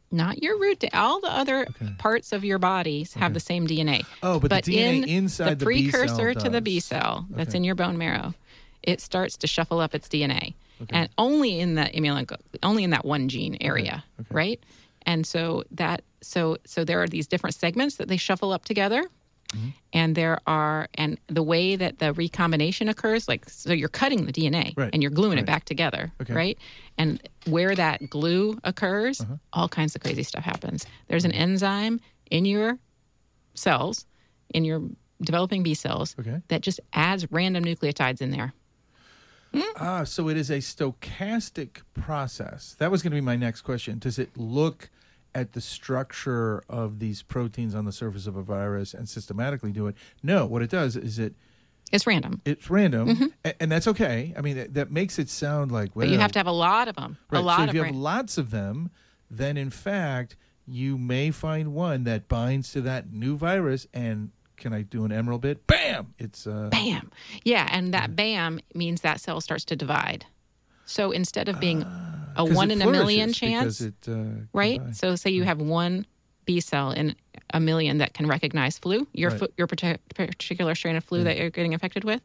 Not your root. D- All the other parts of your bodies have the same D N A. Oh, but the D N A in inside the the B cell precursor to the does. B cell that's Okay. in your bone marrow, it starts to shuffle up its D N A, Okay. and only in the immuno- only in that one gene area, Okay. right? And so that so so there are these different segments that they shuffle up together. Mm-hmm. And there are, and the way that the recombination occurs, like, so you're cutting the D N A Right. and you're gluing Right. it back together, Okay. right? And where that glue occurs, Uh-huh. all kinds of crazy stuff happens. There's an enzyme in your cells, in your developing B cells, Okay. that just adds random nucleotides in there. Ah, so it is a stochastic process. That was going to be my next question. Does it look at the structure of these proteins on the surface of a virus and systematically do it? No, what it does is it It's random, it's random, a- and that's okay. I mean, that, that makes it sound like, well, but you have to have a lot of them. right. A lot so if of you ran- have lots of them, then in fact you may find one that binds to that new virus. And can I do an emerald bit? Bam! It's uh, Bam. Yeah, and that bam means that cell starts to divide. So instead of being a 'cause one it in a million flourishes chance, because it, uh, right? combines. So say you have one B cell in a million that can recognize flu, your Right. fu- your partic- particular strain of flu that you're getting infected with.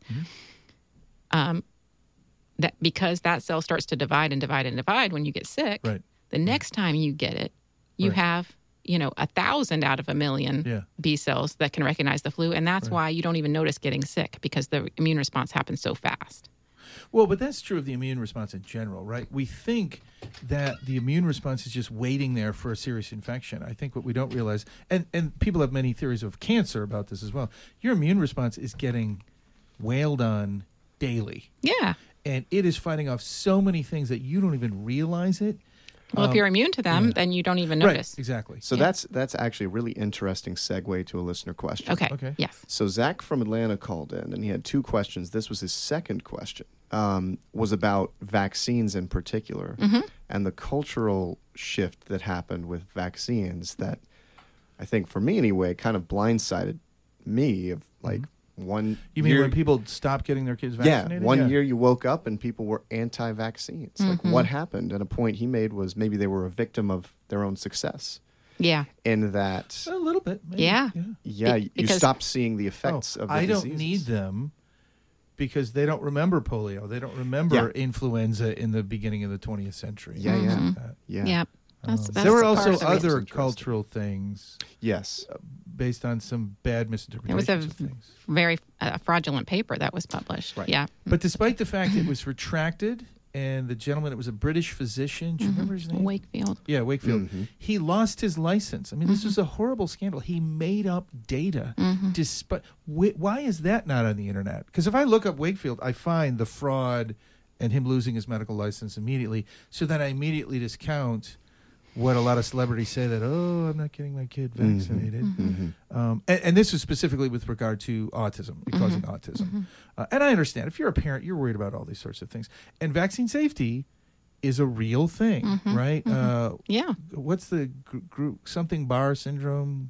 Um, that because that cell starts to divide and divide and divide when you get sick. Right. The next time you get it, you Right. have you know a thousand out of a million Yeah. B cells that can recognize the flu, and that's why you don't even notice getting sick because the immune response happens so fast. Well, but that's true of the immune response in general, right? We think that the immune response is just waiting there for a serious infection. I think what we don't realize, and, and people have many theories of cancer about this as well, your immune response is getting wailed on daily. Yeah. And it is fighting off so many things that you don't even realize it. Well, if Um, you're immune to them, then you don't even notice. Right, exactly. So Yeah. that's that's actually a really interesting segue to a listener question. Okay. Okay. Yes. So Zach from Atlanta called in, and he had two questions. This was his second question. Um, was about vaccines in particular, Mm-hmm. and the cultural shift that happened with vaccines. That I think, for me anyway, kind of blindsided me. Of like one, Mm-hmm. You mean year, when people stop getting their kids yeah, vaccinated? one year you woke up and people were anti-vaccines. Like, Mm-hmm. what happened? And a point he made was maybe they were a victim of their own success. Yeah. In that, A little bit. Maybe. Yeah. yeah, Be- you because- stop seeing the effects Oh, of the I don't diseases. need them because they don't remember polio. They don't remember Yeah. influenza in the beginning of the twentieth century. Yeah, Things yeah. like that. Yeah. Yeah. That's, Um, that's there were part also of it. other Interesting. cultural things Yes. based on some bad It misinterpretations was a of things. very uh, fraudulent paper that was published. Right. Yeah. But despite the fact it was retracted, and the gentleman, it was a British physician. Do you remember his name? Wakefield. Yeah, Wakefield. Mhm. He lost his license. I mean, this was a horrible scandal. He made up data. Despite wh- why is that not on the internet? Because if I look up Wakefield, I find the fraud and him losing his medical license immediately. So then I immediately discount what a lot of celebrities say that, oh, I'm not getting my kid vaccinated. Um, and, and this is specifically with regard to autism, causing autism. Uh, and I understand if you're a parent, you're worried about all these sorts of things. And vaccine safety is a real thing, right? Uh, Yeah. what's the gr- gr- something bar syndrome?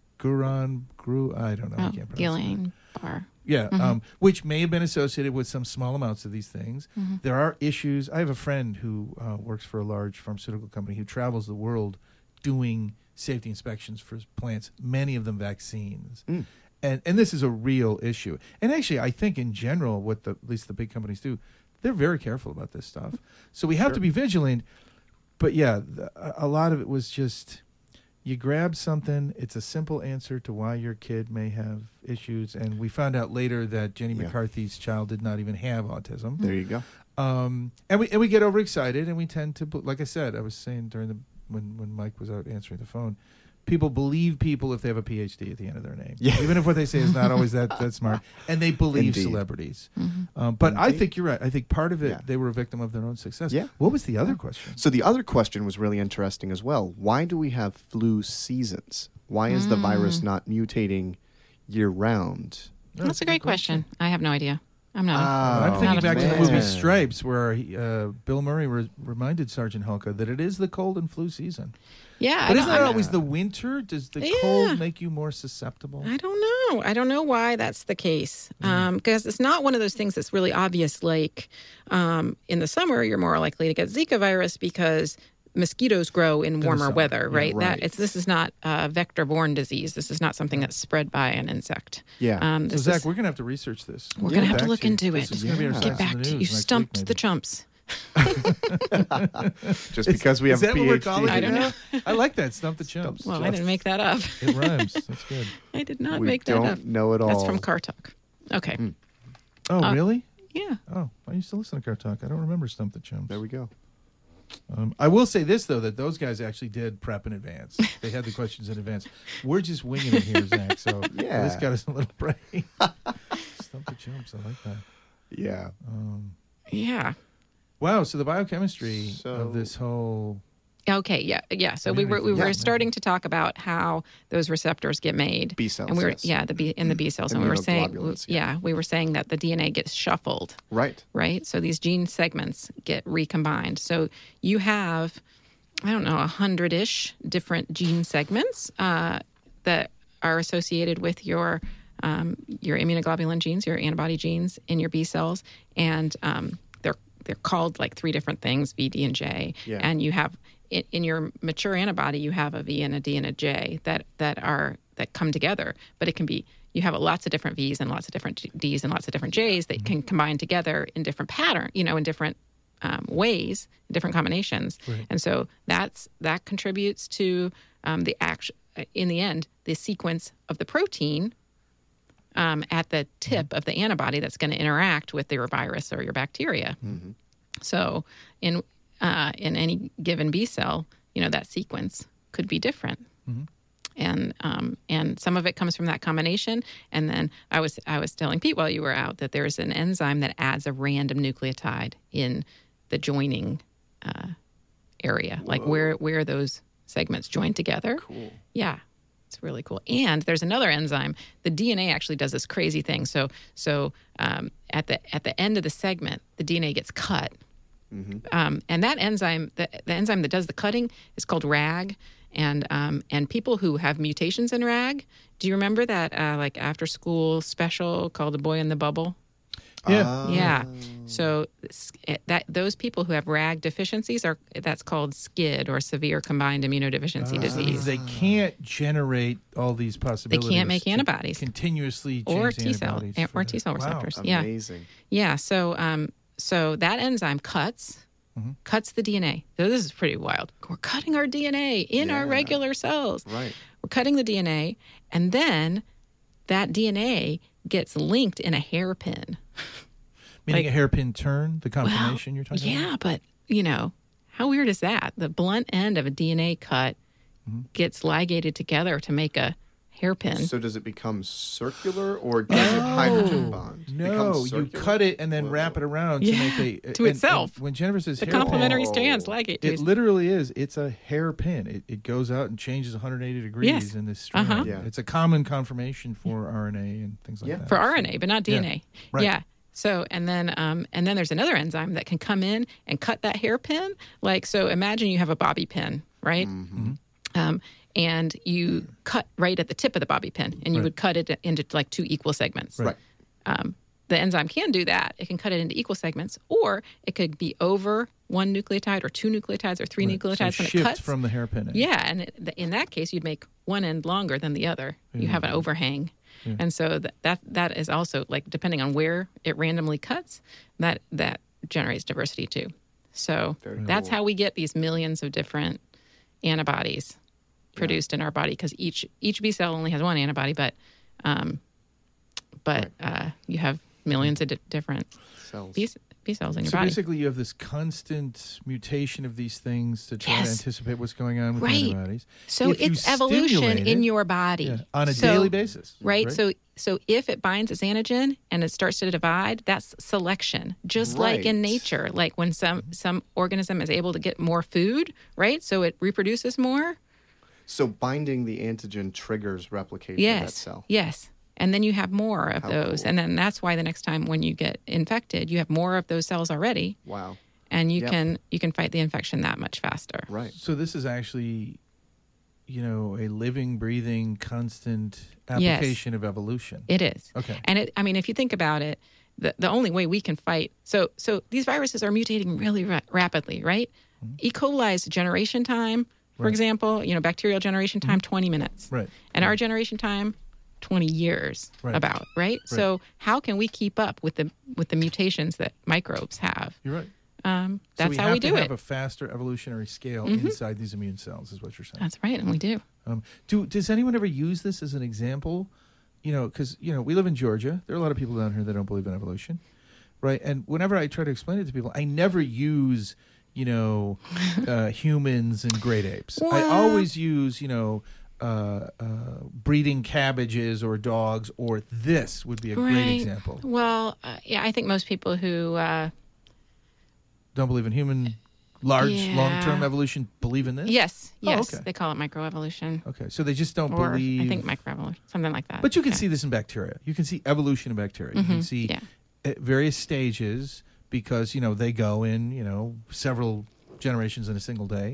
Guron, Gru, I don't know. I Oh, can't pronounce it. Gillian Barr. Yeah, um, which may have been associated with some small amounts of these things. There are issues. I have a friend who uh, works for a large pharmaceutical company who travels the world doing safety inspections for plants, many of them vaccines. And and this is a real issue. And actually, I think in general, what the, at least the big companies do, they're very careful about this stuff. So we have to be vigilant. But yeah, the, a a lot of it was just... You grab something, it's a simple answer to why your kid may have issues. And we found out later that Jenny Yeah. McCarthy's child did not even have autism. There you go. Um, and we and we get overexcited, and we tend to, like I said, I was saying during the when, when Mike was out answering the phone, people believe people if they have a P H D at the end of their name, Yeah. even if what they say is not always that, that smart. And they believe Indeed. celebrities. Um, but I Indeed. think you're right. I think part of it, Yeah. they were a victim of their own success. Yeah. What was the other question? So the other question was really interesting as well. Why do we have flu seasons? Why is the virus not mutating year round? That's a great question. I have no idea. I'm not. Ah, I'm Oh, thinking not back to the familiar. movie man. Stripes, where he, uh, Bill Murray re- reminded Sergeant Hulka that it is the cold and flu season. Yeah. I But don't, isn't that I'm- always the winter? Does the Yeah. cold make you more susceptible? I don't know. I don't know why that's the case. Mm-hmm. Because it's not one of those things that's really obvious. Like um, in the summer, you're more likely to get Zika virus because mosquitoes grow in the warmer summer. weather, Yeah, right? right. That it's this is not uh, vector-borne disease. This is not something that's spread by an insect. Yeah. Um, So, this Zach, is- we're going to have to research this. we're Get gonna have to back look you. into This it. is gonna be our Yeah. Science Get in back the to you. News next Stumped week, the maybe. chumps. Just because we have is that a what we're PhD. calling I it don't now? I like that. Stump the chumps. Well, I didn't make that up. It rhymes. That's good. I did not we make that don't up. know it all. That's from Car Talk. Okay. Oh, Uh, really? Yeah. Oh, I used to listen to Car Talk. I don't remember Stump the Chumps. There we go. Um, I will say this, though, that those guys actually did prep in advance. They had the questions in advance. We're just winging it here, Zach. So Yeah. this got us a little break. Stump the Chumps. I like that. Yeah. Yeah. Wow. So the biochemistry So- of this whole. Okay, yeah, yeah. So we Yeah, were we yeah. were starting to talk about how those receptors get made. B cells, and we were yes. yeah the B in the B cells, and we were saying Immunoglobulins, yeah. yeah. we were saying that the D N A gets shuffled, Right. right? So these gene segments get recombined. So you have I don't know a hundred ish different gene segments uh, that are associated with your um, your immunoglobulin genes, your antibody genes in your B cells, and um, they're they're called like three different things, V, D, and J. Yeah. And you have in, in your mature antibody, you have a V and a D and a J that that are that come together. But it can be you have lots of different V's and lots of different D's and lots of different J's that can combine together in different pattern, you know, in different um, ways, different combinations. Right. And so that's that contributes to um, the action. In the end, the sequence of the protein um, at the tip of the antibody that's going to interact with your virus or your bacteria. So in uh, in any given B cell, you know, that sequence could be different. And um, and some of it comes from that combination. And then I was I was telling Pete while you were out that there's an enzyme that adds a random nucleotide in the joining uh, area, like where where those segments join together. Cool. Yeah, it's really cool. And there's another enzyme. The D N A actually does this crazy thing. So so um, at the at the end of the segment, the D N A gets cut. Um, and that enzyme, the, the enzyme that does the cutting, is called R A G. And um, and people who have mutations in R A G, do you remember that uh, like after school special called The Boy in the Bubble? Yeah. Yeah. So s- that those people who have R A G deficiencies are that's called SCID or severe combined immunodeficiency disease. They can't generate all these They possibilities. can't make to antibodies Continuously or change T cell antibodies or for T that. cell Wow. receptors. Yeah. Amazing. Yeah. So um so that enzyme cuts Mm-hmm. cuts the D N A. So this is pretty wild. We're cutting our D N A in our Yeah. regular cells. Right. We're cutting the D N A, and then that D N A gets linked in a hairpin. Meaning like- a hairpin turn, the confirmation you're talking Yeah, about? but you know, how weird is that? The blunt end of a D N A cut Mm-hmm. gets ligated together to make a hairpin. So does it become circular or does it hydrogen bond? It No, becomes you circular? cut it and then Whoa. wap it around Yeah, to make a to and- itself. and when Jennifer says the hairpin, complementary Oh. strands ligate to it it. literally is. It's a hairpin. It, it goes out and changes one hundred eighty degrees Yes. in this strand. Uh-huh. Yeah. It's a common conformation for R N A and things like Yeah. that. for R N A, but not D N A. Yeah, right. Yeah. So and then um, and then there's another enzyme that can come in and cut that hairpin. Like so, imagine you have a bobby pin, right? Mm-hmm. Um, and you cut right at the tip of the bobby pin, and you Right. would cut it into like two equal segments. Right. Um, the enzyme can do that. It can cut it into equal segments, or it could be over one nucleotide, or two nucleotides, or three Right. So nucleotides when it shift cuts. from the hairpin. end. Yeah, and it, in that case, you'd make one end longer than the other. You have an overhang, and so that, that that is also like depending on where it randomly cuts, that that generates diversity too. So Very that's cool. how we get these millions of different antibodies produced in our body, because each each B cell only has one antibody, but um, but uh, you have millions of di- different Cells. B, B cells in your So body. basically, you have this constant mutation of these things to try to Yes. anticipate what's going on with Right. antibodies. So If you it's evolution stimulate in it, your body yeah, on a So- daily basis, right? So so if it binds its antigen and it starts to divide, that's selection. Just like in Right. nature, like when some some organism is able to get more food, right? So it reproduces more. So binding the antigen triggers replication of that Yes. cell. Yes. And then you have more of How those. cool. And then that's why the next time when you get infected, you have more of those cells already, Wow. and you Yep. can you can fight the infection that much faster. Right. So this is actually, you know, a living, breathing, constant Yes. application of evolution. It is. Okay. And it I mean if you think about it, the, the only way we can fight. So so these viruses are mutating really ra- rapidly, right? Mm-hmm. E. coli's generation time, for Right. example, you know, bacterial generation time, twenty minutes. Right. And our generation time, twenty years Right. about, right? So how can we keep up with the with the mutations that microbes have? You're right. Um, So that's we how have we to do have it. Mm-hmm. a faster evolutionary scale inside these immune cells, is what you're saying. That's right, and we do. Um, do does anyone ever use this as an example? You know, because you know we live in Georgia. There are a lot of people down here that don't believe in evolution, right? And whenever I try to explain it to people, I never use you know uh, humans and great apes. I Well- always use you know uh, uh, breeding cabbages or dogs, or this would be a great Right. example. Well, uh, yeah, I think most people who uh, Don't believe in human large Yeah. long term evolution believe in this. yes, Oh, yes, okay. they call it microevolution, Okay, so they just don't or believe. I think microevolution, something like that. But you can Yeah. see this in bacteria. You can see evolution in bacteria. You can Mhm, see yeah. at various stages because you know they go in you know several generations in a single day.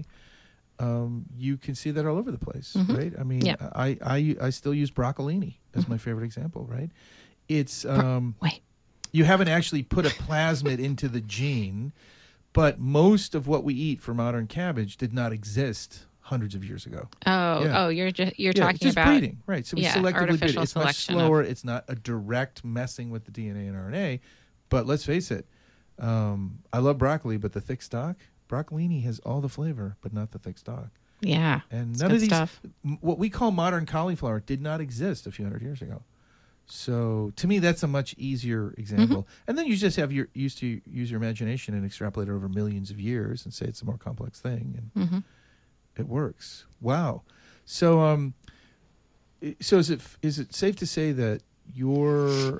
Um, you can see that all over the place, right? I mean, Yeah. I, I I still use broccolini as my favorite example, right? It's um, Wait, you haven't actually put a plasmid into the gene, but most of what we eat for modern cabbage did not exist hundreds of years ago. oh, Yeah. oh, you're just you're Yeah, talking it's just about breeding, right? So we yeah, selectively breed. artificial It's much selection of- slower. It's not a direct messing with the D N A and R N A. But let's face it, um, I love broccoli, but the thick stock, broccolini has all the flavor, but not the thick stock. yeah, And it's none good of these, stuff. m- what we call modern cauliflower, did not exist a few hundred years ago. So to me, that's a much easier example. Mm-hmm. And then you just have your used to use your imagination and extrapolate it over millions of years and say it's a more complex thing, and Mm-hmm. it works. Wow. So um, i- so is it is it safe to say that your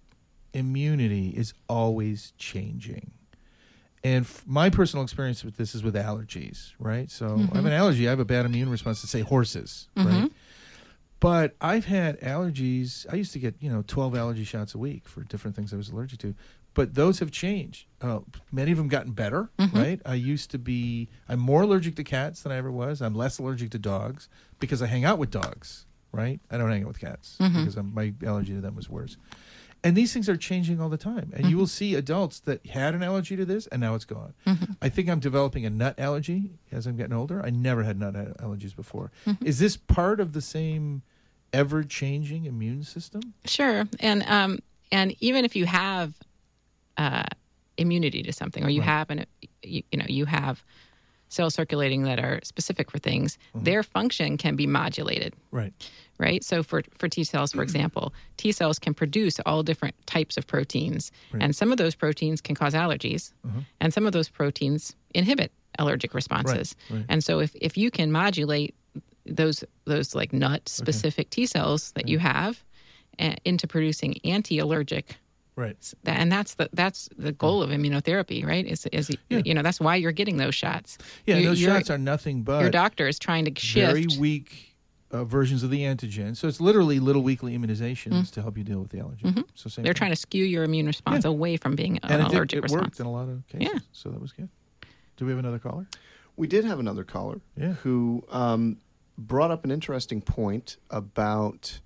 immunity is always changing? And f- my personal experience with this is with allergies, right? So I have an allergy. I have a bad immune response to, say, horses, right? But I've had allergies. I used to get, you know, twelve allergy shots a week for different things I was allergic to. But those have changed. Uh, many of them gotten better, right? I used to be, I'm more allergic to cats than I ever was. I'm less allergic to dogs because I hang out with dogs, right? I don't hang out with cats because I'm, my allergy to them was worse. And these things are changing all the time. And you will see adults that had an allergy to this and now it's gone. I think I'm developing a nut allergy as I'm getting older. I never had nut a- allergies before. Is this part of the same ever-changing immune system? Sure, and um, and even if you have uh, immunity to something, or you Right. have an, you, you know, you have cells circulating that are specific for things, their function can be modulated, Right. right? So for for T cells, for example, T cells can produce all different types of proteins, Right. and some of those proteins can cause allergies, and some of those proteins inhibit allergic responses. right. And so if if you can modulate those those like nut specific T cells that you have uh, into producing anti-allergic, Right. that, and that's the that's the goal of immunotherapy, right? Is is Yeah. you know that's why you're getting those shots. Yeah, You- those your- shots are nothing but your doctor is trying to shift. very weak uh, versions of the antigen. So it's literally little weekly immunizations to help you deal with the allergy. So same They're thing. trying to skew your immune response Yeah. away from being an and it, did- allergic it response. worked in a lot of cases. Yeah. So that was good. Do we have another caller? We did have another caller Yeah. who um, brought up an interesting point about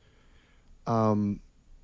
um,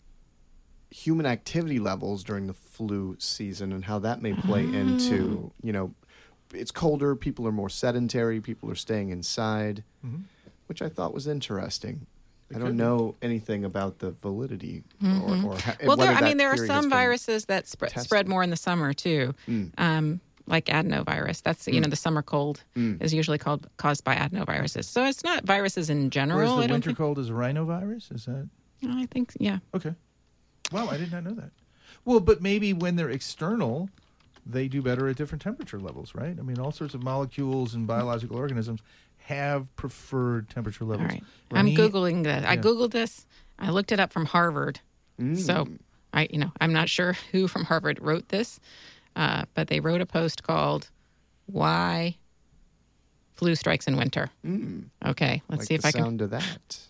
human activity levels during the flu season and how that may play into, you know, it's colder, people are more sedentary, people are staying inside, Mhm. which I thought was interesting. It I could don't be. know anything about the validity or, or ha- Well, whether there, I that mean, there are theory has some been- viruses that spread tested. spread more in the summer too, Mm. um, like adenovirus. That's you know the summer cold Mm. is usually called caused by adenoviruses. So it's not viruses in general. Whereas the I don't winter think. cold is a rhinovirus? Is that I think yeah. okay? Wow, I did not know that. Well, but maybe when they're external, they do better at different temperature levels, right? I mean, all sorts of molecules and biological organisms have preferred temperature All levels. right, I'm Rani- googling this. I Yeah. googled this. I looked it up from Harvard. Mm. So I, you know, I'm not sure who from Harvard wrote this, uh, but they wrote a post called "Why Flu Strikes in Winter." Mm. Okay, let's Like see if the I can. sound of that.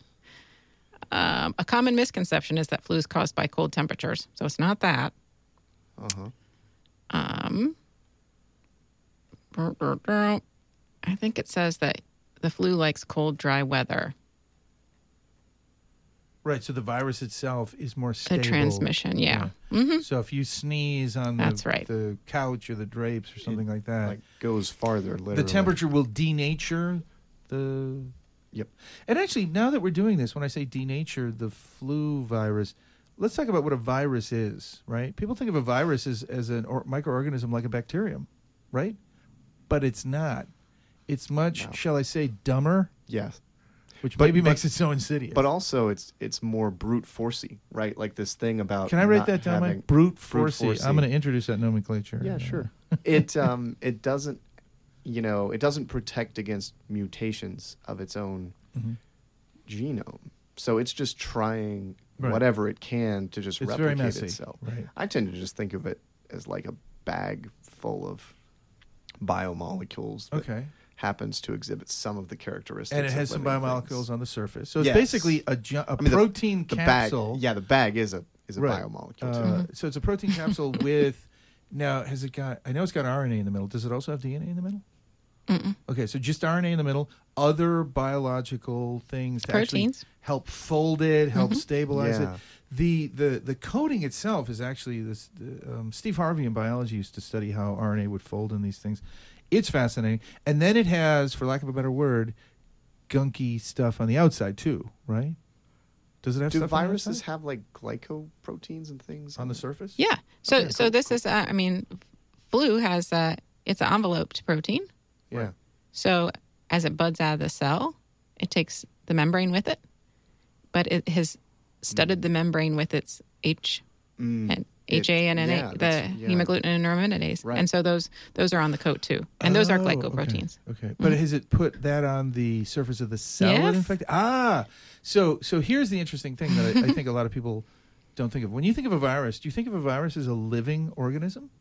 Um, a common misconception is that flu is caused by cold temperatures, so it's not that. Uh-huh. Um, I think it says that the flu likes cold, dry weather. Right, so the virus itself is more The stable. transmission, yeah. hmm So if you sneeze on the, That's right. the couch or the drapes or something like that, Like goes farther. Literally. the temperature will denature the. Yep. And actually, now that we're doing this, when I say denature the flu virus, let's talk about what a virus is, right? People think of a virus as, as a or, microorganism like a bacterium, right? But it's not. It's much, No. shall I say, dumber, Yes. which But- maybe but- makes it so insidious. But also, it's it's more brute forcey, right? Like this thing about. Can I write not that down, having- Mike? Brute brute forcey. forcey. I'm going to introduce that nomenclature. Yeah, sure. it um it doesn't, you know, it doesn't protect against mutations of its own Mhm. genome. So it's just trying Right. whatever it can to just It's very replicate messy. itself. Right. I tend to just think of it as like a bag full of biomolecules that Okay. happens to exhibit some of the characteristics. And it of has some living biomolecules things. on the surface. So it's Yes. basically a, ju- a I mean, the- protein the capsule. bag. Yeah, the bag is a is a Right. biomolecule. Uh, too. So it's a protein capsule with. Now, has it got? I know it's got R N A in the middle. Does it also have D N A in the middle? Mm-mm. Okay, so just R N A in the middle. Other biological things to actually Proteins. help fold it, help stabilize Yeah. it. The, the the coding itself is actually this. The, um, Steve Harvey in biology used to study how R N A would fold in these things. It's fascinating, and then it has, for lack of a better word, gunky stuff on the outside too, right? Does it have Do stuff on the viruses outside? have like glycoproteins and things on the surface? Yeah. So Okay, so cool, this is uh, I mean, flu has uh, it's an enveloped protein. Yeah. So as it buds out of the cell, it takes the membrane with it, but it has studded the membrane with its H Mm. and H A and N A, yeah, the that's- yeah. hemagglutinin and neuraminidase, Right. and so those those are on the coat too, and those are Oh, glycoproteins. Okay, okay. but has it put that on the surface of the cell Yes. it infected? Ah, so so here's the interesting thing that I, I think a lot of people don't think of. When you think of a virus, do you think of a virus as a living organism?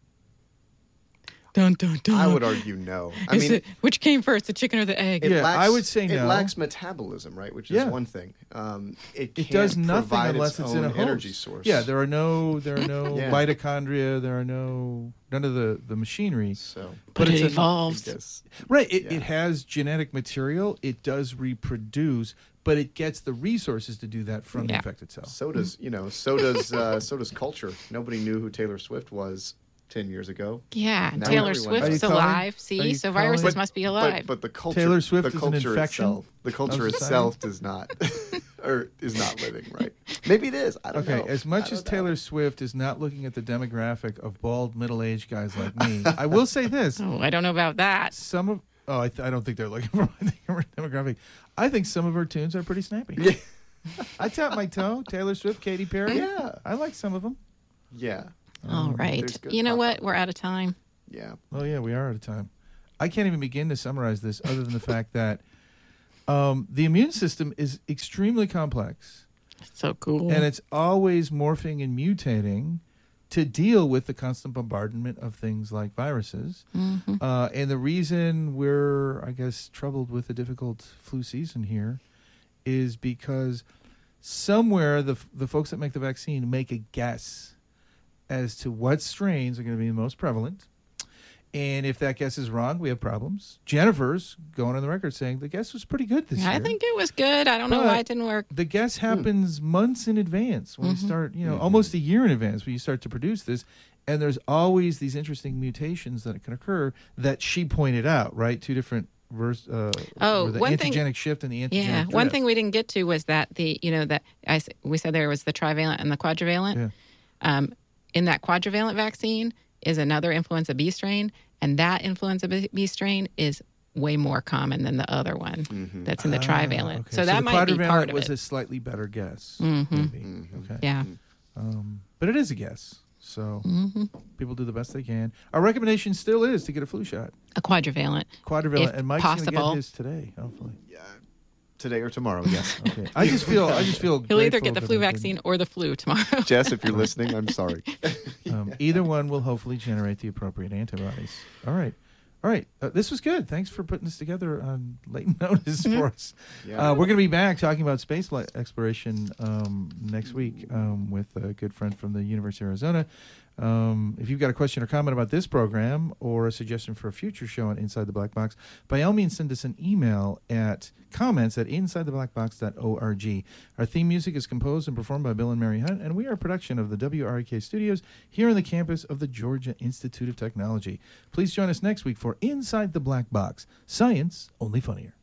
Dun dun dun. I would argue no. I Is mean, it, which came first, the chicken or the egg? it Yeah, lacks, I would say it no. lacks metabolism, right? Which is Yeah. one thing. Um, it It can't does nothing provide unless its it's in a own host. energy source. Yeah, there are no there are no Yeah. mitochondria. There are no none of the the machinery. So, But it's it a- evolves. it does. Right. It, Yeah. it has genetic material. It does reproduce, but it gets the resources to do that from the Yeah. infected cell. So does you know? So does uh, so does culture. Nobody knew who Taylor Swift was ten years ago. Yeah, Now Taylor everyone Are you Swift's calling- alive. are See, you so calling- viruses But- must be alive. But, but the culture, Taylor Swift the is an culture infection itself, the culture of society? itself does not, or is not living right. Maybe it is. I don't Okay, know. as much I as don't know. Taylor Swift is not looking at the demographic of bald middle-aged guys like me, I will say this: oh, I don't know about that. some of oh, I, th- I don't think they're looking for my demographic. I think some of her tunes are pretty snappy. Yeah. I tap my toe. Taylor Swift, Katy Perry. Yeah. I like some of them. Yeah. All right. there's good You know pop what? up. We're out of time. Yeah. Oh yeah, we are out of time. I can't even begin to summarize this, other than the fact that um, the immune system is extremely complex. So cool. And it's always morphing and mutating to deal with the constant bombardment of things like viruses. Mm-hmm. Uh, and the reason we're, I guess, troubled with a difficult flu season here is because somewhere the the folks that make the vaccine make a guess as to what strains are going to be the most prevalent. And if that guess is wrong, we have problems. Jennifer's going on the record saying the guess was pretty good this year. I think it was good. I don't know why But- it didn't work. The guess happens months in advance when Mhm. you start, you know, Mhm. almost a year in advance when you start to produce this. And there's always these interesting mutations that can occur that she pointed out, right? Two different verse. Uh, Oh, or the one thing- antigenic shift and the antigenic Yeah. drift. One thing we didn't get to was that the, you know, that I, s- we said there was the trivalent and the quadrivalent. Yeah. Um, in that quadrivalent vaccine is another influenza B strain, and that influenza B B strain is way more common than the other one Mhm. that's in the Ah, trivalent. okay. So that the might be quadrivalent part of was it. a slightly better guess. Mhm. Maybe. Mhm. Okay. Yeah. Um, but it is a guess. So hmm people do the best they can. Our recommendation still is to get a flu shot. A quadrivalent. Quadrivalent. If and Mike's going to possible. get his today, hopefully. Yeah. Today or tomorrow, yes. Okay. I just feel, I just feel He'll either grateful get the that flu I didn't- vaccine or the flu tomorrow. Jess, if you're listening, I'm sorry. Um, either one will hopefully generate the appropriate antibodies. All right. All right. Uh, this was good. Thanks for putting this together on late notice for us. Yeah. Uh, we're going to be back talking about space li- exploration um, next week um, with a good friend from the University of Arizona, Um, if you've got a question or comment about this program or a suggestion for a future show on Inside the Black Box, by all means send us an email at comments at inside the black box dot org. Our theme music is composed and performed by Bill and Mary Hunt, and we are a production of the W R E K studios here on the campus of the Georgia Institute of Technology. Please join us next week for Inside the Black Box. Science only funnier.